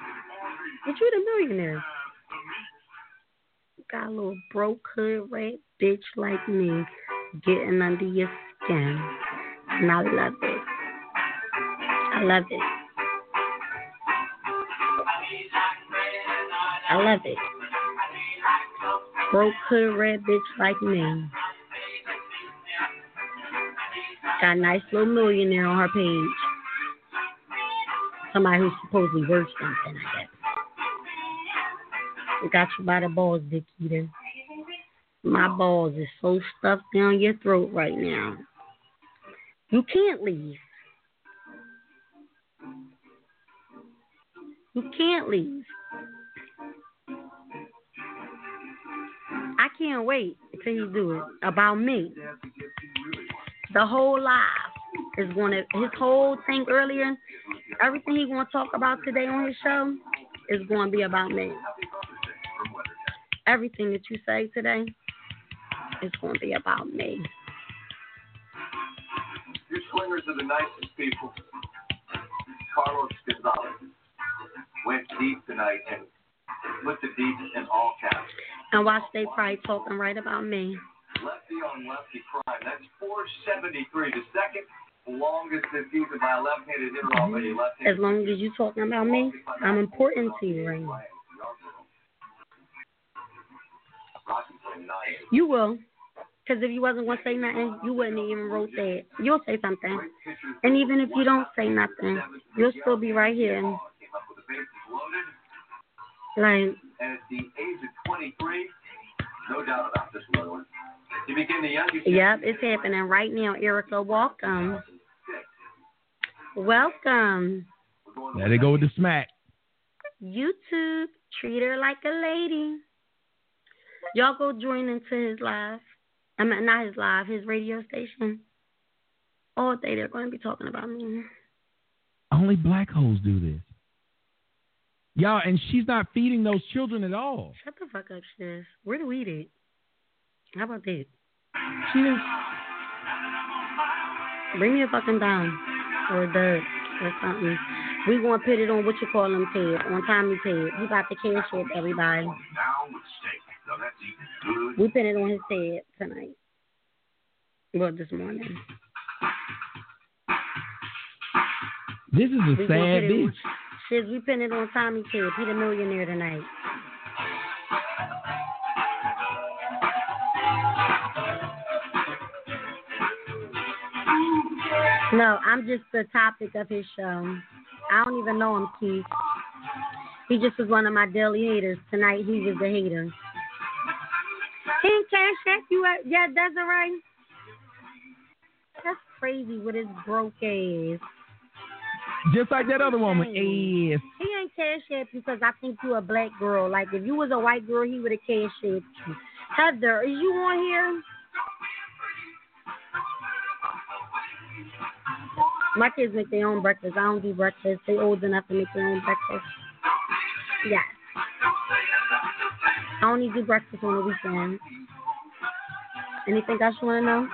You got a little broke hood rat bitch like me getting under your skin. And I love it. I love it. I love it. Broke hood rat bitch like me. Got a nice little millionaire on her page. Somebody who's supposedly worth something, I guess. We got you by the balls, Dick Eater. My balls is so stuffed down your throat right now. You can't leave. You can't leave. I can't wait until you do it. About me. The whole live is going to, his whole thing earlier, everything he's going to talk about today on his show is going to be about me. Everything that you say today is going to be about me. Your swingers are the nicest people. Carlos Gonzalez went deep tonight and put the deep in all caps. And watch they probably talking right about me. Lefty on lefty crime. That's 473. The second longest defeated by a left-handed hitter already. As long as you talking about me, I'm important to you right now. You will. Because if you wasn't going to say nothing, you wouldn't even wrote that. You'll say something. And even if you don't say nothing, you'll still be right here. Like, and at the age of 23, no doubt about this one. He became the youngest. Yep, it's happening right now. Erica, welcome. Welcome. There they go with the smack. YouTube, treat her like a lady. Y'all go join into his live. I mean, not his live, his radio station. All day they're going to be talking about me. Only black hoes do this. Y'all, and she's not feeding those children at all. Shut the fuck up, Shiz. Where do we eat it? How about that? She didn't. Bring me a fucking dime or a dub or something. We going to put it on what you call him tab, on Tommy tab. He about to cash it, everybody. We put it on his tab tonight. Well, this morning. This is a sad bitch. Shiz, we putting it on Tommy tab. He the millionaire tonight. No, I'm just the topic of his show. I don't even know him, Keith. He just was one of my daily haters. Tonight, he was the hater. He ain't cash app you at, yeah, Desiree? That's crazy with his broke ass. Just like that other woman. Yes. He ain't cash app you because I think you a black girl. Like, if you was a white girl, he would have cash apped you. Heather, is you on here? My kids make their own breakfast. I don't do breakfast. They old enough to make their own breakfast. Yeah. I only do breakfast on the weekend. Anything else you want to know?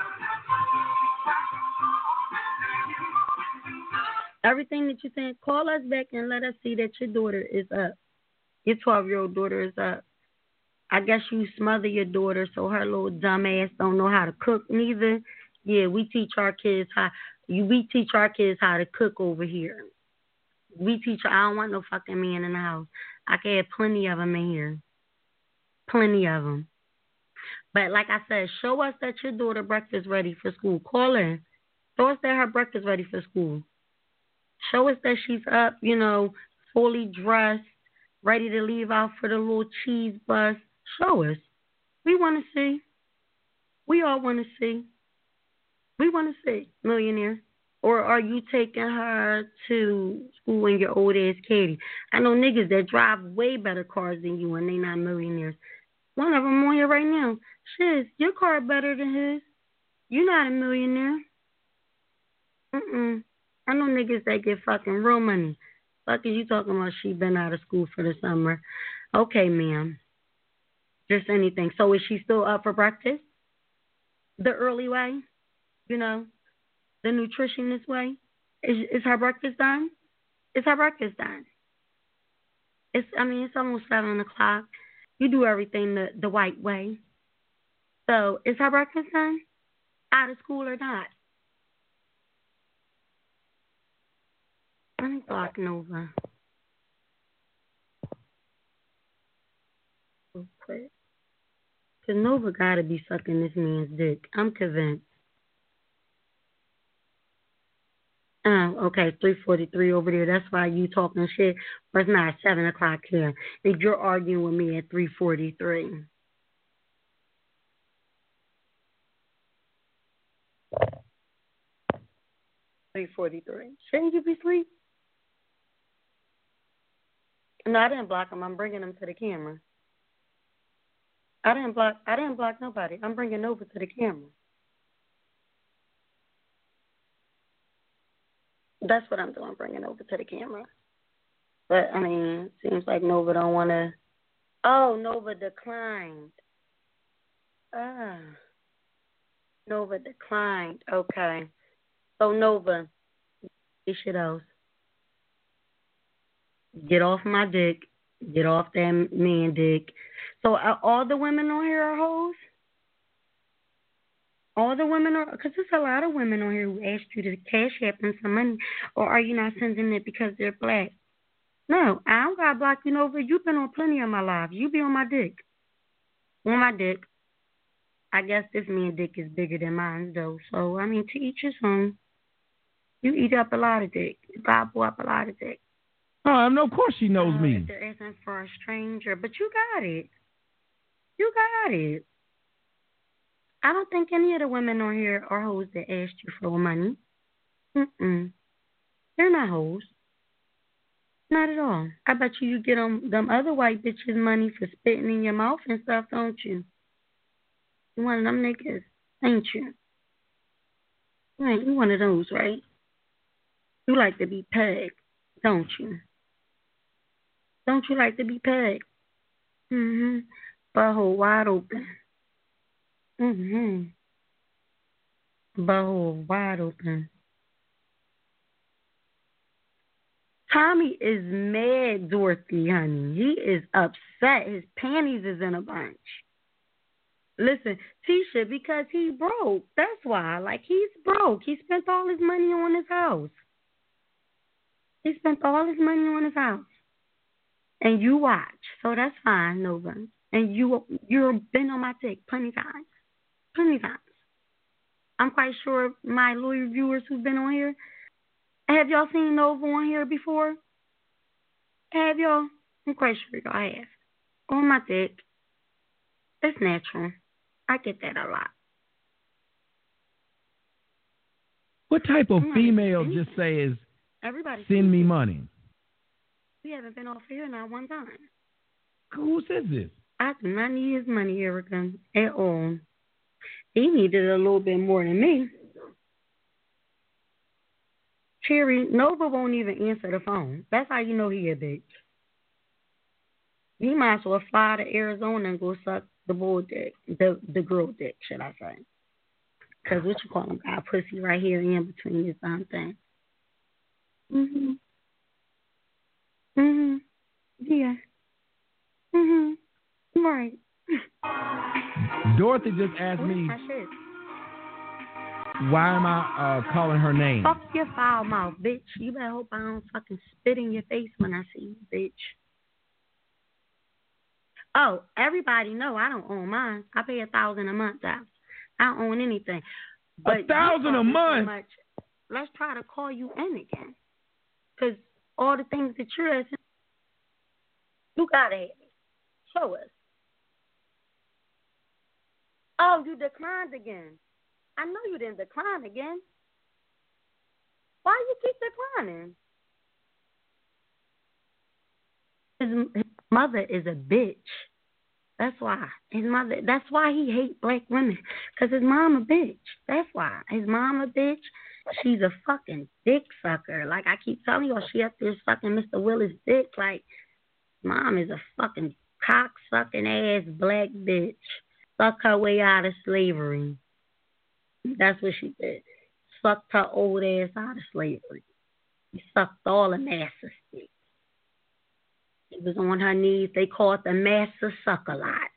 Everything that you think, call us back and let us see that your daughter is up. Your 12-year-old daughter is up. I guess you smother your daughter so her little dumb ass don't know how to cook neither. Yeah, we teach our kids how to cook over here. I don't want no fucking man in the house. I can have plenty of them in here. Plenty of them. But like I said, show us that your daughter breakfast ready for school. Call her. Show us that her breakfast ready for school. Show us that she's up, fully dressed, ready to leave out for the little cheese bus. Show us. We want to see. We all want to see. We want to see, millionaire. Or are you taking her to school in your old ass caddy? I know niggas that drive way better cars than you and they not millionaires. One of them on here right now. Shiz, your car better than his. You're not a millionaire. I know niggas that get fucking real money. Fuck is you talking about she been out of school for the summer? Okay, ma'am. Just anything. So is she still up for breakfast? The early way? The nutritionist way? Is her breakfast done? Is her breakfast done? It's almost 7 o'clock. You do everything the white way. So is her breakfast done? Out of school or not? Let me block Nova. Real quick. Because Nova got to be sucking this man's dick. I'm convinced. Oh, okay, 3:43 over there. That's why you talking shit. But it's not 7 o'clock here. And you're arguing with me at 3:43. Shouldn't you be asleep? No, I didn't block him. I'm bringing him to the camera. I didn't block nobody. I'm bringing Nova to the camera. That's what I'm doing, bringing Nova to the camera. But, seems like Nova don't want to. Oh, Nova declined. Nova declined. Okay. So, Nova, this shit else. Get off my dick. Get off that man dick. So, all the women on here are hoes? All the women are, because there's a lot of women on here who asked you to cash app them some money, or are you not sending it because they're black? No, I don't got to block you, Nova. You've been on plenty of my lives. You be on my dick. On my dick. I guess this man's dick is bigger than mine, though. So, to each his own. You eat up a lot of dick. You gobble up a lot of dick. Oh, no, of course she knows me. If there isn't for a stranger, but you got it. You got it. I don't think any of the women on here are hoes that asked you for money. They're not hoes. Not at all. I bet you get them other white bitches money for spitting in your mouth and stuff, don't you? You one of them niggas, ain't you? Right, you one of those, right? You like to be pegged, don't you? Don't you like to be pegged? Butthole wide open. Butthole wide open. Tommy is mad, Dorothy, honey. He is upset. His panties is in a bunch. Listen, Tisha, because he broke. That's why. Like, he's broke. He spent all his money on his house. And you watch. So that's fine, Nova. And you've been on my dick plenty times. I'm quite sure my loyal viewers who've been on here, have y'all seen Nova on here before? Have y'all? I'm quite sure y'all have. On my dick. It's natural. I get that a lot. What type of female just says, everybody send me money? We haven't been off here not one time. Who says this? I do not need his money, Erica, at all. He needed a little bit more than me. Cherry, Nova won't even answer the phone. That's how you know he a bitch. He might as well fly to Arizona and go suck the bull dick, the girl dick, should I say. Because what you call him, got pussy right here in between his thing. Yeah. Right. Dorothy just asked me, why am I calling her name? Fuck your foul mouth, bitch. You better hope I don't fucking spit in your face when I see you, bitch. Oh, everybody know I don't own mine. I pay $1,000 a month, guys. I don't own anything. But $1,000 a month? Let's try to call you in again. Because all the things that you're asking, you gotta have it. Show us. Oh, you declined again. I know you didn't decline again. Why you keep declining? His mother is a bitch. That's why. That's why he hates black women. Because his mom a bitch. That's why. His mom a bitch. She's a fucking dick sucker. Like I keep telling you, she up there sucking Mr. Willis' dick. Like, mom is a fucking cock-sucking ass black bitch. Suck her way out of slavery. That's what she did. Sucked her old ass out of slavery. She sucked all the master sticks. She was on her knees. They called the master suck-a-lot.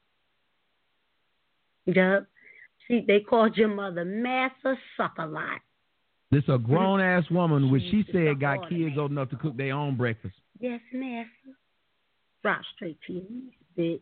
Yup. They called your mother master suck-a-lot. This a grown-ass woman, which she said got kids old enough to cook their own breakfast. Yes, master. Drop straight to your knees, bitch.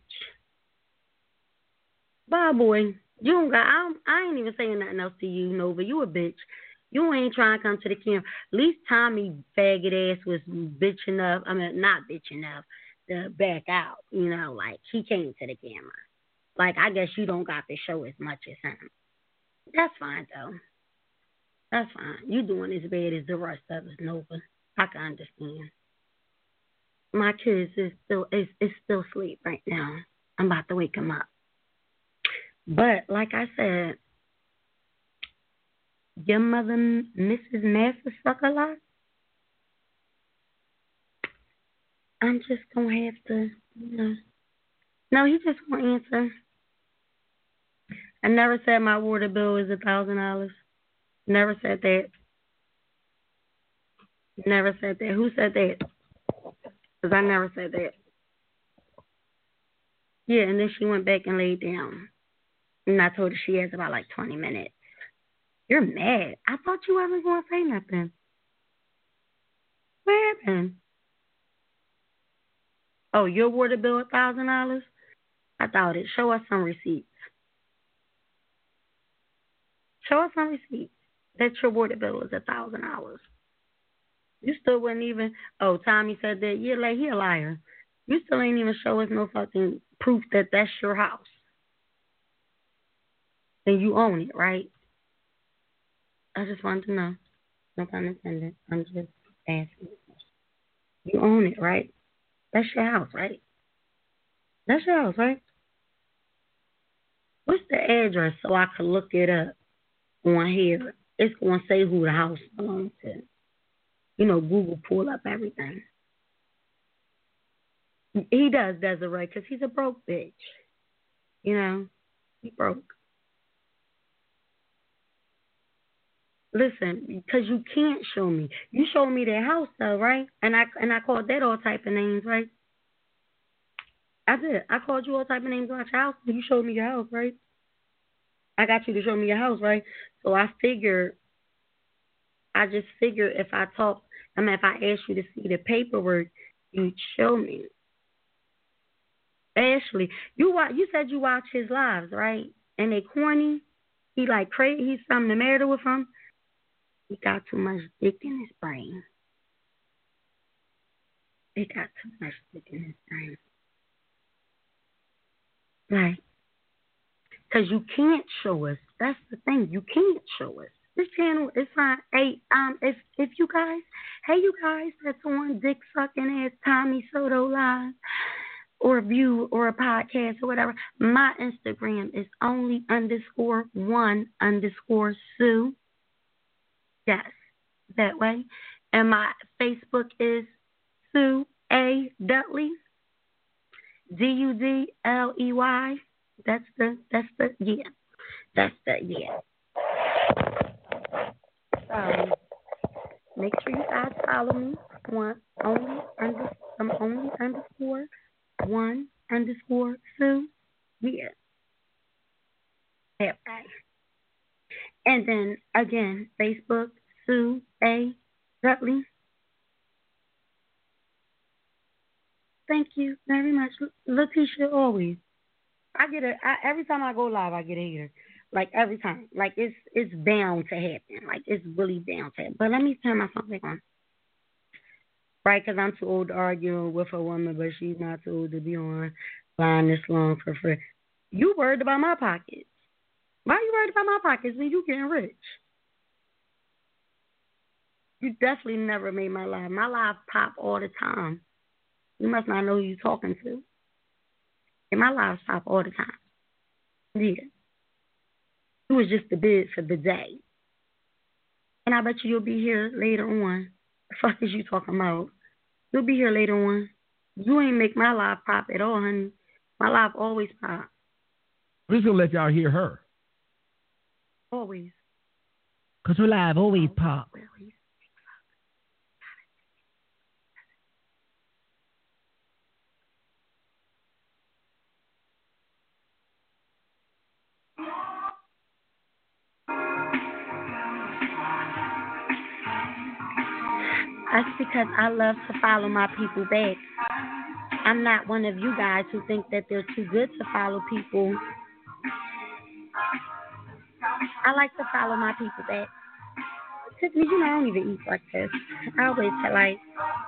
Bye, boy. You don't got. I ain't even saying nothing else to you, Nova. You a bitch. You ain't trying to come to the camera. At least Tommy faggot ass was bitch enough. I mean, not bitch enough to back out. You know, like he came to the camera. Like I guess you don't got to show as much as him. That's fine though. That's fine. You doing as bad as the rest of us, Nova. I can understand. My kids is still asleep right now. I'm about to wake him up. But like I said, your mother, Mrs. Master Suck-a-Lot, I'm just going to have to, No, he just won't answer. I never said my water bill is $1,000. Never said that. Never said that. Who said that? Because I never said that. Yeah, and then she went back and laid down. And I told her she has about like 20 minutes. You're mad. I thought you wasn't going to say nothing. What happened? Oh, your water bill $1,000? I thought it. Show us some receipts. Show us some receipts that your water bill is $1,000. You still wouldn't even. Oh, Tommy said that. You're like, he a liar. You still ain't even show us no fucking proof that that's your house. And you own it, right? I just wanted to know. No pun intended. I'm just asking. You own it, right? That's your house, right? That's your house, right? What's the address so I can look it up on here? It's going to say who the house belongs to. You know, Google pull up everything. He does, Desiree, because he's a broke bitch. You know, he broke. Listen, because you can't show me. You showed me their house, though, right? And I called that all type of names, right? I did. I called you all type of names about your house. You showed me your house, right? I got you to show me your house, right? So I just figured if I asked you to see the paperwork, you'd show me. Ashley, you said you watch his lives, right? And they corny. He like crazy. He's something the matter with him. He got too much dick in his brain. He got too much dick in his brain. Right. Because you can't show us. That's the thing. You can't show us. This channel is fine. Hey, if you guys, that's on Dick Sucking Ass Tommy Soto Live or View or a podcast or whatever, my Instagram is only_1_Sue. Yes, that way. And my Facebook is Sue A. Dudley. Dudley. That's the yeah. Make sure you guys follow me on only_1_Sue. Yeah. That right. And then again, Facebook, Sue A. Dudley. Thank you very much, Letitia. Always, I get every time I go live, I get a hater. Like every time, like it's bound to happen. Like it's really bound to happen. But let me turn my phone back on, right? Because I'm too old to argue with a woman, but she's not too old to be on line this long for free. You worried about my pockets? Why are you worried about my pockets when you getting rich? You definitely never made my live. My live pop all the time. You must not know who you're talking to. And my lives pop all the time. Yeah. It was just the bid for the day. And I bet you'll be here later on. The fuck is you talking about? You'll be here later on. You ain't make my live pop at all, honey. My live always pop. We're just going to let y'all hear her. Always. Because her live always pop. Really? That's because I love to follow my people back. I'm not one of you guys who think that they're too good to follow people. I like to follow my people back. Because, I don't even eat breakfast. I always feel like,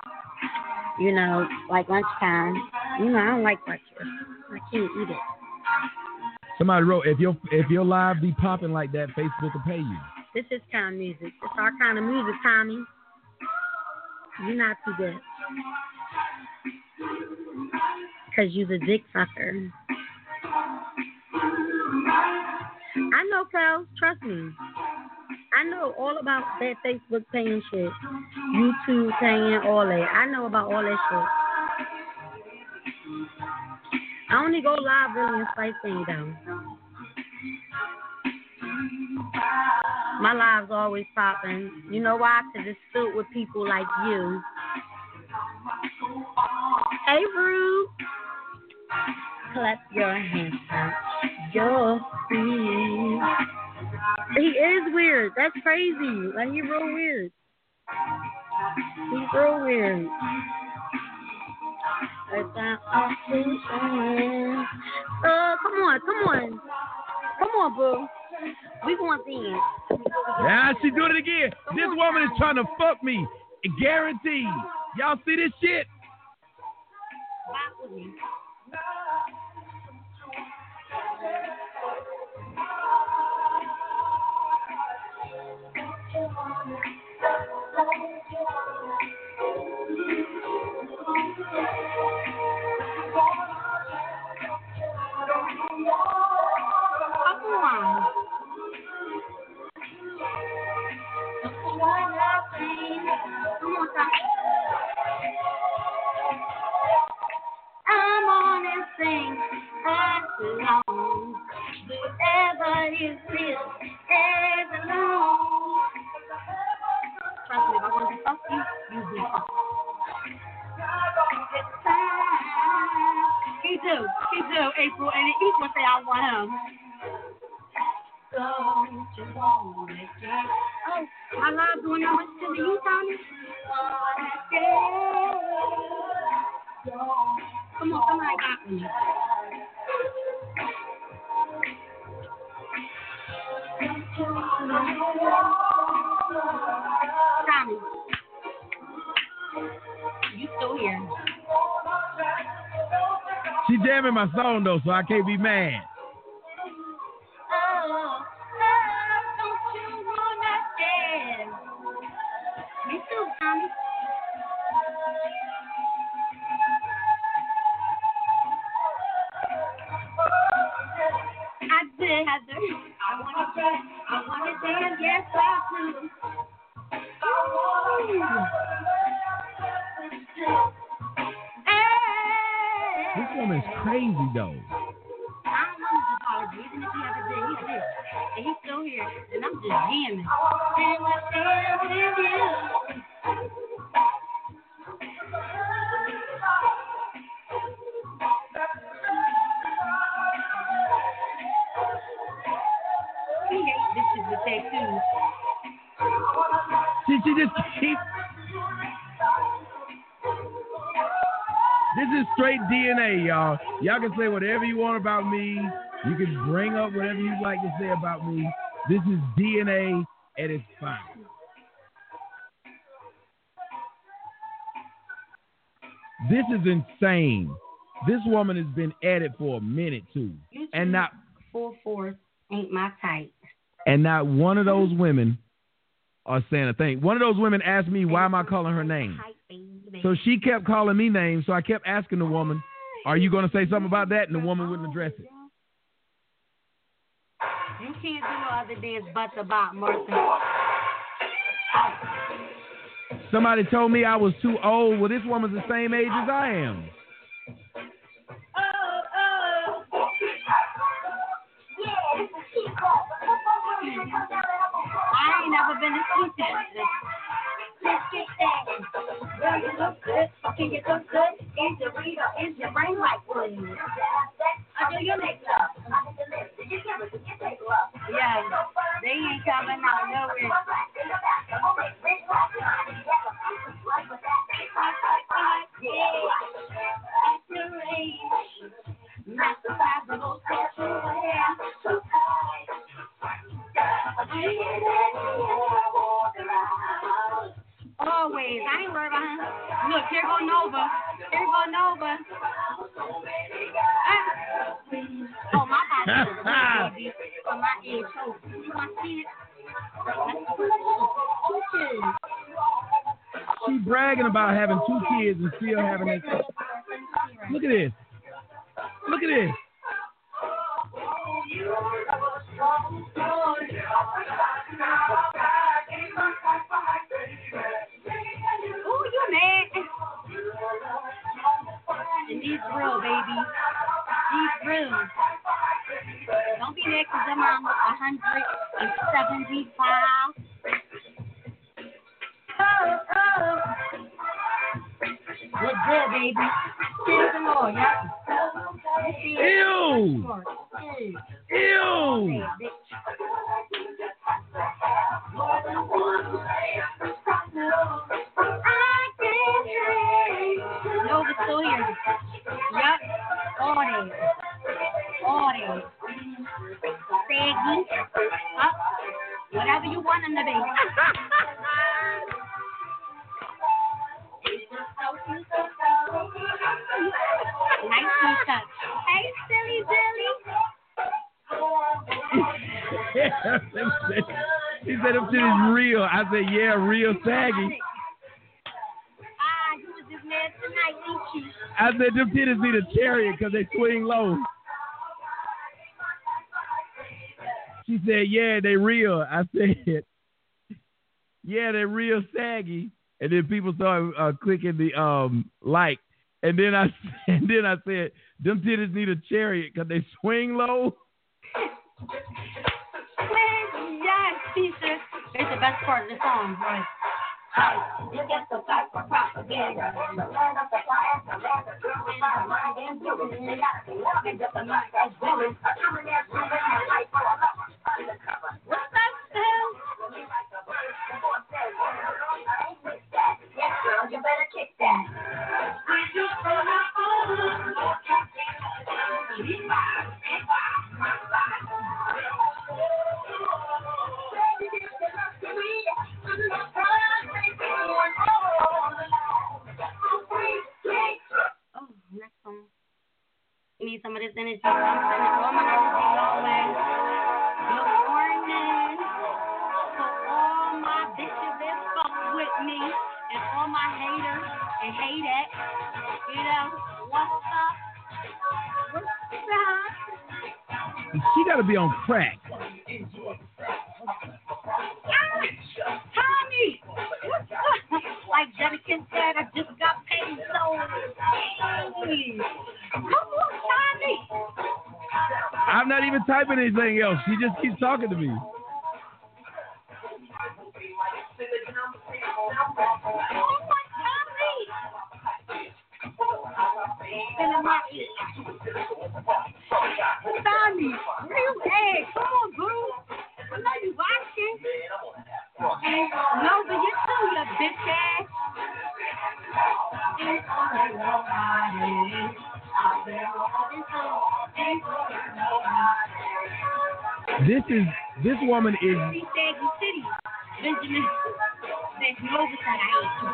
like lunchtime. I don't like breakfast. I can't eat it. Somebody wrote, if your live be popping like that, Facebook will pay you. This is kind of music. It's our kind of music, Tommy. You're not too good. Because you're the dick sucker. I know, Cal. Trust me. I know all about that Facebook paying shit. YouTube paying, all that. I know about all that shit. I only go live really in Spice Thing, though. My live's always popping. You know why? Because it's filled with people like you. Hey, Rude. Clap your hands out. You're free. He is weird. That's crazy. Like, he's real weird. He's real weird. Oh, come on, boo. We going to dance. Yeah, she doing it again. This woman is trying to fuck me. Guaranteed. Y'all see this shit? I'm on and sing as long. Whoever you feel is alone. Trust me, if I want to fuck you, you be fucked. He do, April, and he gonna say I want him. Don't you want it? Oh, I love doing that much to you, Tommy. Come on, somebody got me. Tommy, you still here? She jamming my song though, so I can't be mad. Tommy. I did, Heather. I wanna dance, yes, I do. This woman's crazy though. I don't want his apology, even if he ever did, he did. And he's still here, and I'm just jamming. And I stand with you. He hates bitches with tattoos. She just keeps. This is straight DNA, y'all. Y'all can say whatever you want about me. You can bring up whatever you'd like to say about me. This is DNA at its finest. This is insane. This woman has been at it for a minute too, and not 4/4 ain't my type. And not one of those women are saying a thing. One of those women asked me, why am I calling her name? So she kept calling me names, so I kept asking the woman, are you going to say something about that? And the woman wouldn't address it. You can't do no other dance but about Martha. Somebody told me I was too old. Well, this woman's the same age as I am. I ain't never been to sleep dancer. Let's get that. Girl, you look good. Can you look good? Is your reader? Is your brain like wood? Or do you make love? Yeah, they ain't coming out nowhere. Always. I ain't worried about him. Look, here go Nova. Here go Nova. Oh, my body. Baby. On my edge. Oh, you want to see it? She bragging about having 2 kids and still having that. Look at this. Look at this. Ooh, you mad? And these real, baby. These real. Don't be there because them on 175. Look good, baby. Cheers and more, yep. Ew! Ew! Nova's still here. Yep. All day. All day. Saggy. Up. Whatever you want him to be. Nice touch. Hey, silly Billy. He said them shit is real. I said, yeah, real saggy. You was just mad tonight, ain't you? I said, them titties need a chariot because they swing low. She said, yeah, they real. I said, yeah, they're real saggy. And then people started clicking the like. And then I said, them titties need a chariot because they swing low. Yes, teacher. It's the best part of the song, right? You get the fight for propaganda. The land of the fire, the land of girls, the mind and doing. They got to be walking just a night as women. A coming as women, a life for a lover. Undercover. What's that hell? Yes, girl, you better kick that. Oh, next song. You need some of this energy. I'm sending all my energy your way. Good morning to all my bitches that fuck with me. And all my haters and hate it, you know, what's up? She got to be on crack. Tommy! Like Jessica said, I just got paid, so hey. Come on, Tommy! I'm not even typing anything else. She just keeps talking to me. Tommy, real egg. Come on, boo. I know you watching. No, but you too, you bitch ass. This woman is. She said you city. Benjamin said you oversight. I hate you.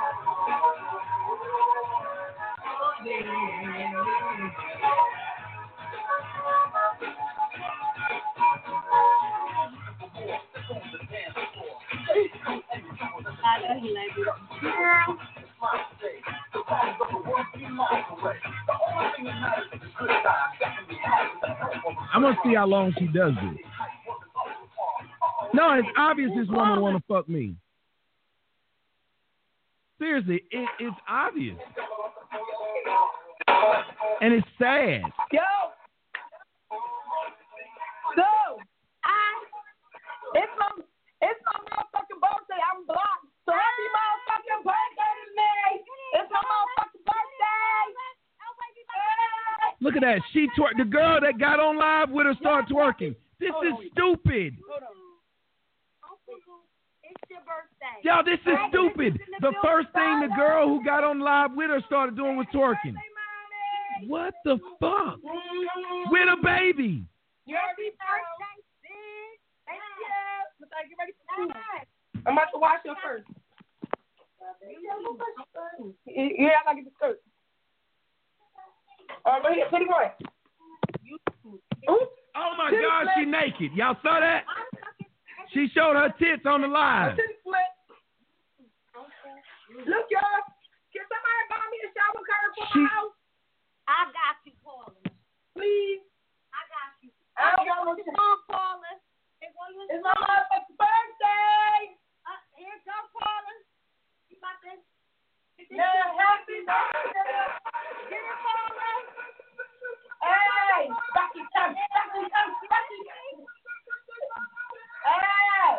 I know he likes it. Girl. I'm gonna see how long she does this. No, it's obvious this woman want to fuck me. Seriously, it's obvious. And it's sad. Yo! So, it's my motherfucking birthday. I'm blocked. So happy motherfucking birthday to me. It's my motherfucking birthday. Look at that. She twerked. The girl that got on live with her started twerking. This is stupid. It's your birthday. Yo, this is stupid. The first thing the girl who got on live with her started doing was twerking. What the fuck? With a baby. Happy birthday, bitch. Thank you. Get ready for school. I'm about to wash your first. Yeah, I gotta get the skirt. All right, go ahead, put it on. Oh my God, she naked. Y'all saw that? She showed her tits on the live. Look, y'all. Can somebody buy me a shower curtain for my house? I got you, Paula. Please. I got you. I don't got no time, Paula. It's my motherfucking birthday. Here you go, Paula. You got this? Yeah, happy birthday. Get it, Paula. Hey, Rocky, come. Hey.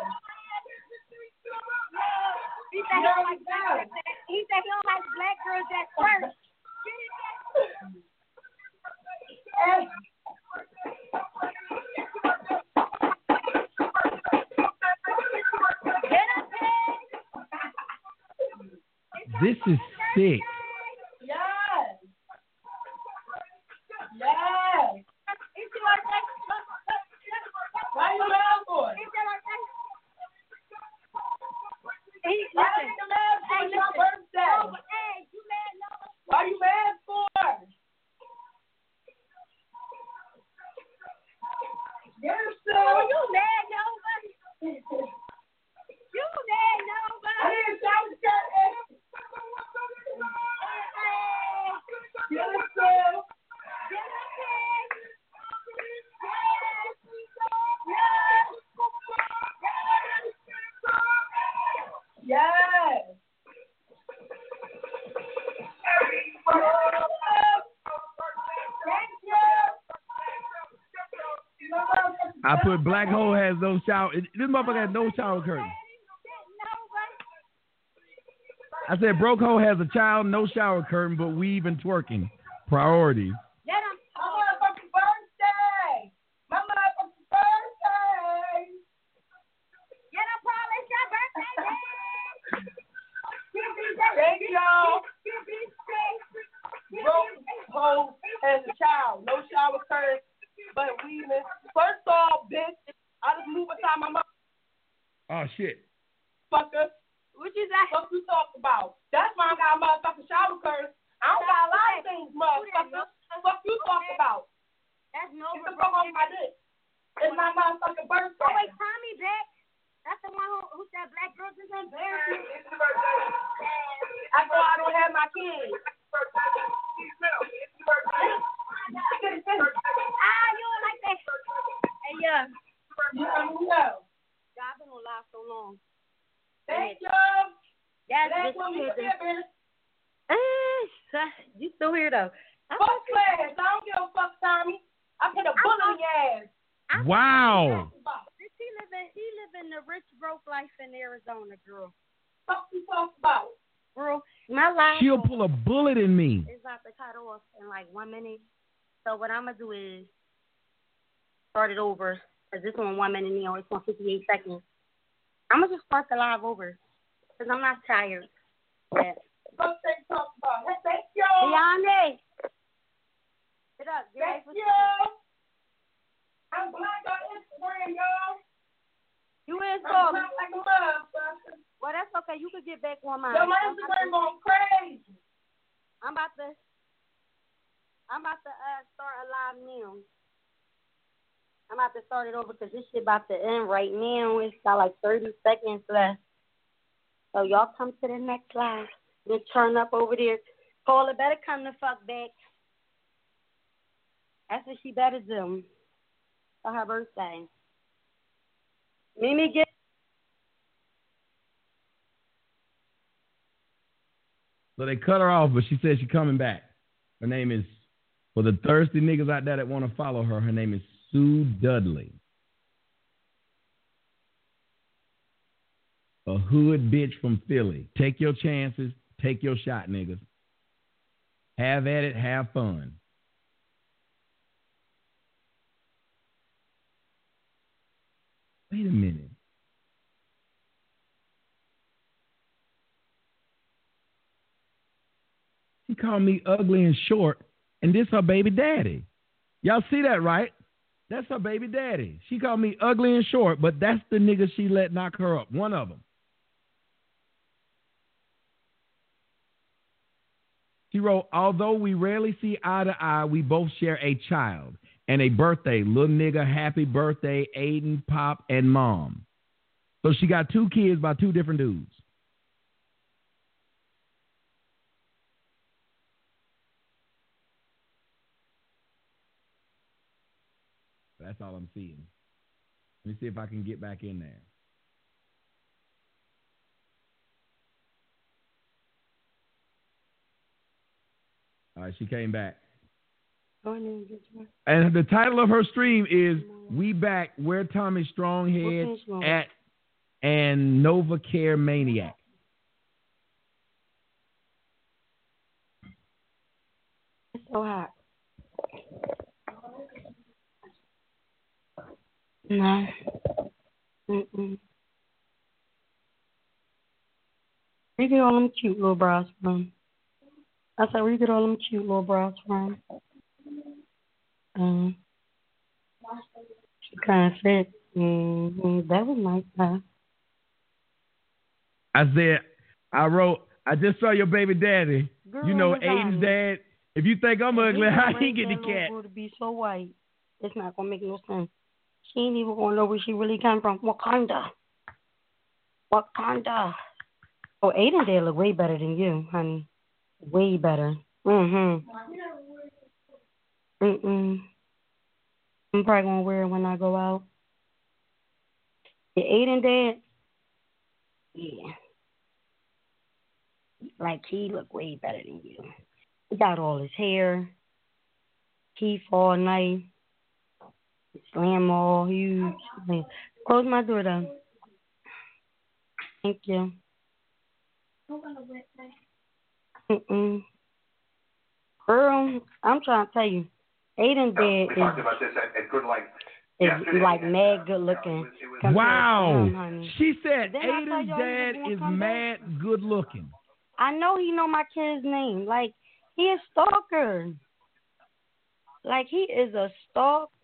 He said he don't like black girls. He said he don't like black girls at first. Hey. This is sick. Yes. Yes. Why you mad for it? Why you mad for your birthday? Why you mad for it? Yes, sir. You mad, Nova? You mad, Nova? I didn't shout that. Yes, sir. Yes. I put Black Hole has no shower. This motherfucker has no shower curtain. I said Broke Hole has a child, no shower curtain, but weave and twerking. Priority. My motherfucking birthday. My motherfucking birthday. Get up, Paula. It's your birthday, man. Thank y'all. Broke Hole has a child, no shower curtain, but weaving. First off, bitch, I just moved beside my mother. Oh, shit. Fucker. What you say? What you talk about? That's why I got a motherfucking shower curtain. I don't got a lot of things, motherfucker. What you talk about? That's no. Get the fuck off my dick. It's my motherfucking birthday. Oh, wait, Tommy back. That's the one who said black girls is embarrassing. It's your birthday. have my kids. You don't like that? Hey, yeah. I've been on live so long. Thank you. Yes, you still here though? Fuck class. I don't give a fuck, Tommy. I put a bullet in your ass. Wow. He living the rich broke life in Arizona, girl. Fuck you talk about? Girl, my life. She'll pull a bullet in me. It's about to cut off in like 1 minute. So what I'm gonna do is start it over. Cause this one 1 minute, it's on 58 seconds. I'm gonna just start the live over. Cause I'm not tired. Yeah. What they talk about? Thank you. Beyonce. Get up. Thank you. I'm black on Instagram, y'all. You is so. I'm like a motherfucker. Well, that's okay. You could get back on mine. Yo, my Instagram going crazy. I'm about to start a live now. I'm about to start it over because this shit about to end right now. It's got like 30 seconds left. So y'all come to the next live. Then turn up over there. Paula better come the fuck back. That's what she better do for her birthday. Mimi get. So they cut her off, but she said she's coming back. Her name is, for the thirsty niggas out there that want to follow her, her name is Sue Dudley. A hood bitch from Philly. Take your chances. Take your shot, niggas. Have at it. Have fun. Wait a minute. She called me ugly and short, and this her baby daddy. Y'all see that, right? That's her baby daddy. She called me ugly and short, but that's the nigga she let knock her up. One of them. She wrote, although we rarely see eye to eye, we both share a child and a birthday. Little nigga, happy birthday, Aiden, Pop, and Mom. So she got 2 kids by 2 different dudes. That's all I'm seeing. Let me see if I can get back in there. All right, she came back. And the title of her stream is We Back, Where Tommy Stronghead at and Nova Care Maniac. It's so hot. No. Mm-mm. Where you get all them cute little bras from? I said, where you get all them cute little bras from? She kind of said, that was nice, huh? I said, I just saw your baby daddy. Girl, you know, Aiden's dad. If you think I'm ugly, how he get the cat? To be so white, it's not gonna make no sense. She ain't even gonna know where she really come from. Wakanda. Oh, Aiden dad look way better than you, honey. Way better. I'm probably gonna wear it when I go out. The Aiden dad, yeah. Like, he look way better than you. He got all his hair. Teeth all nice. Slam all huge. Close my door down. Thank you. Girl, I'm trying to tell you, Aiden dad is like mad good looking. Wow. Him, she said Aiden's dad is mad good looking. I know he know my kid's name. Like, he a stalker. Like, he is a stalker.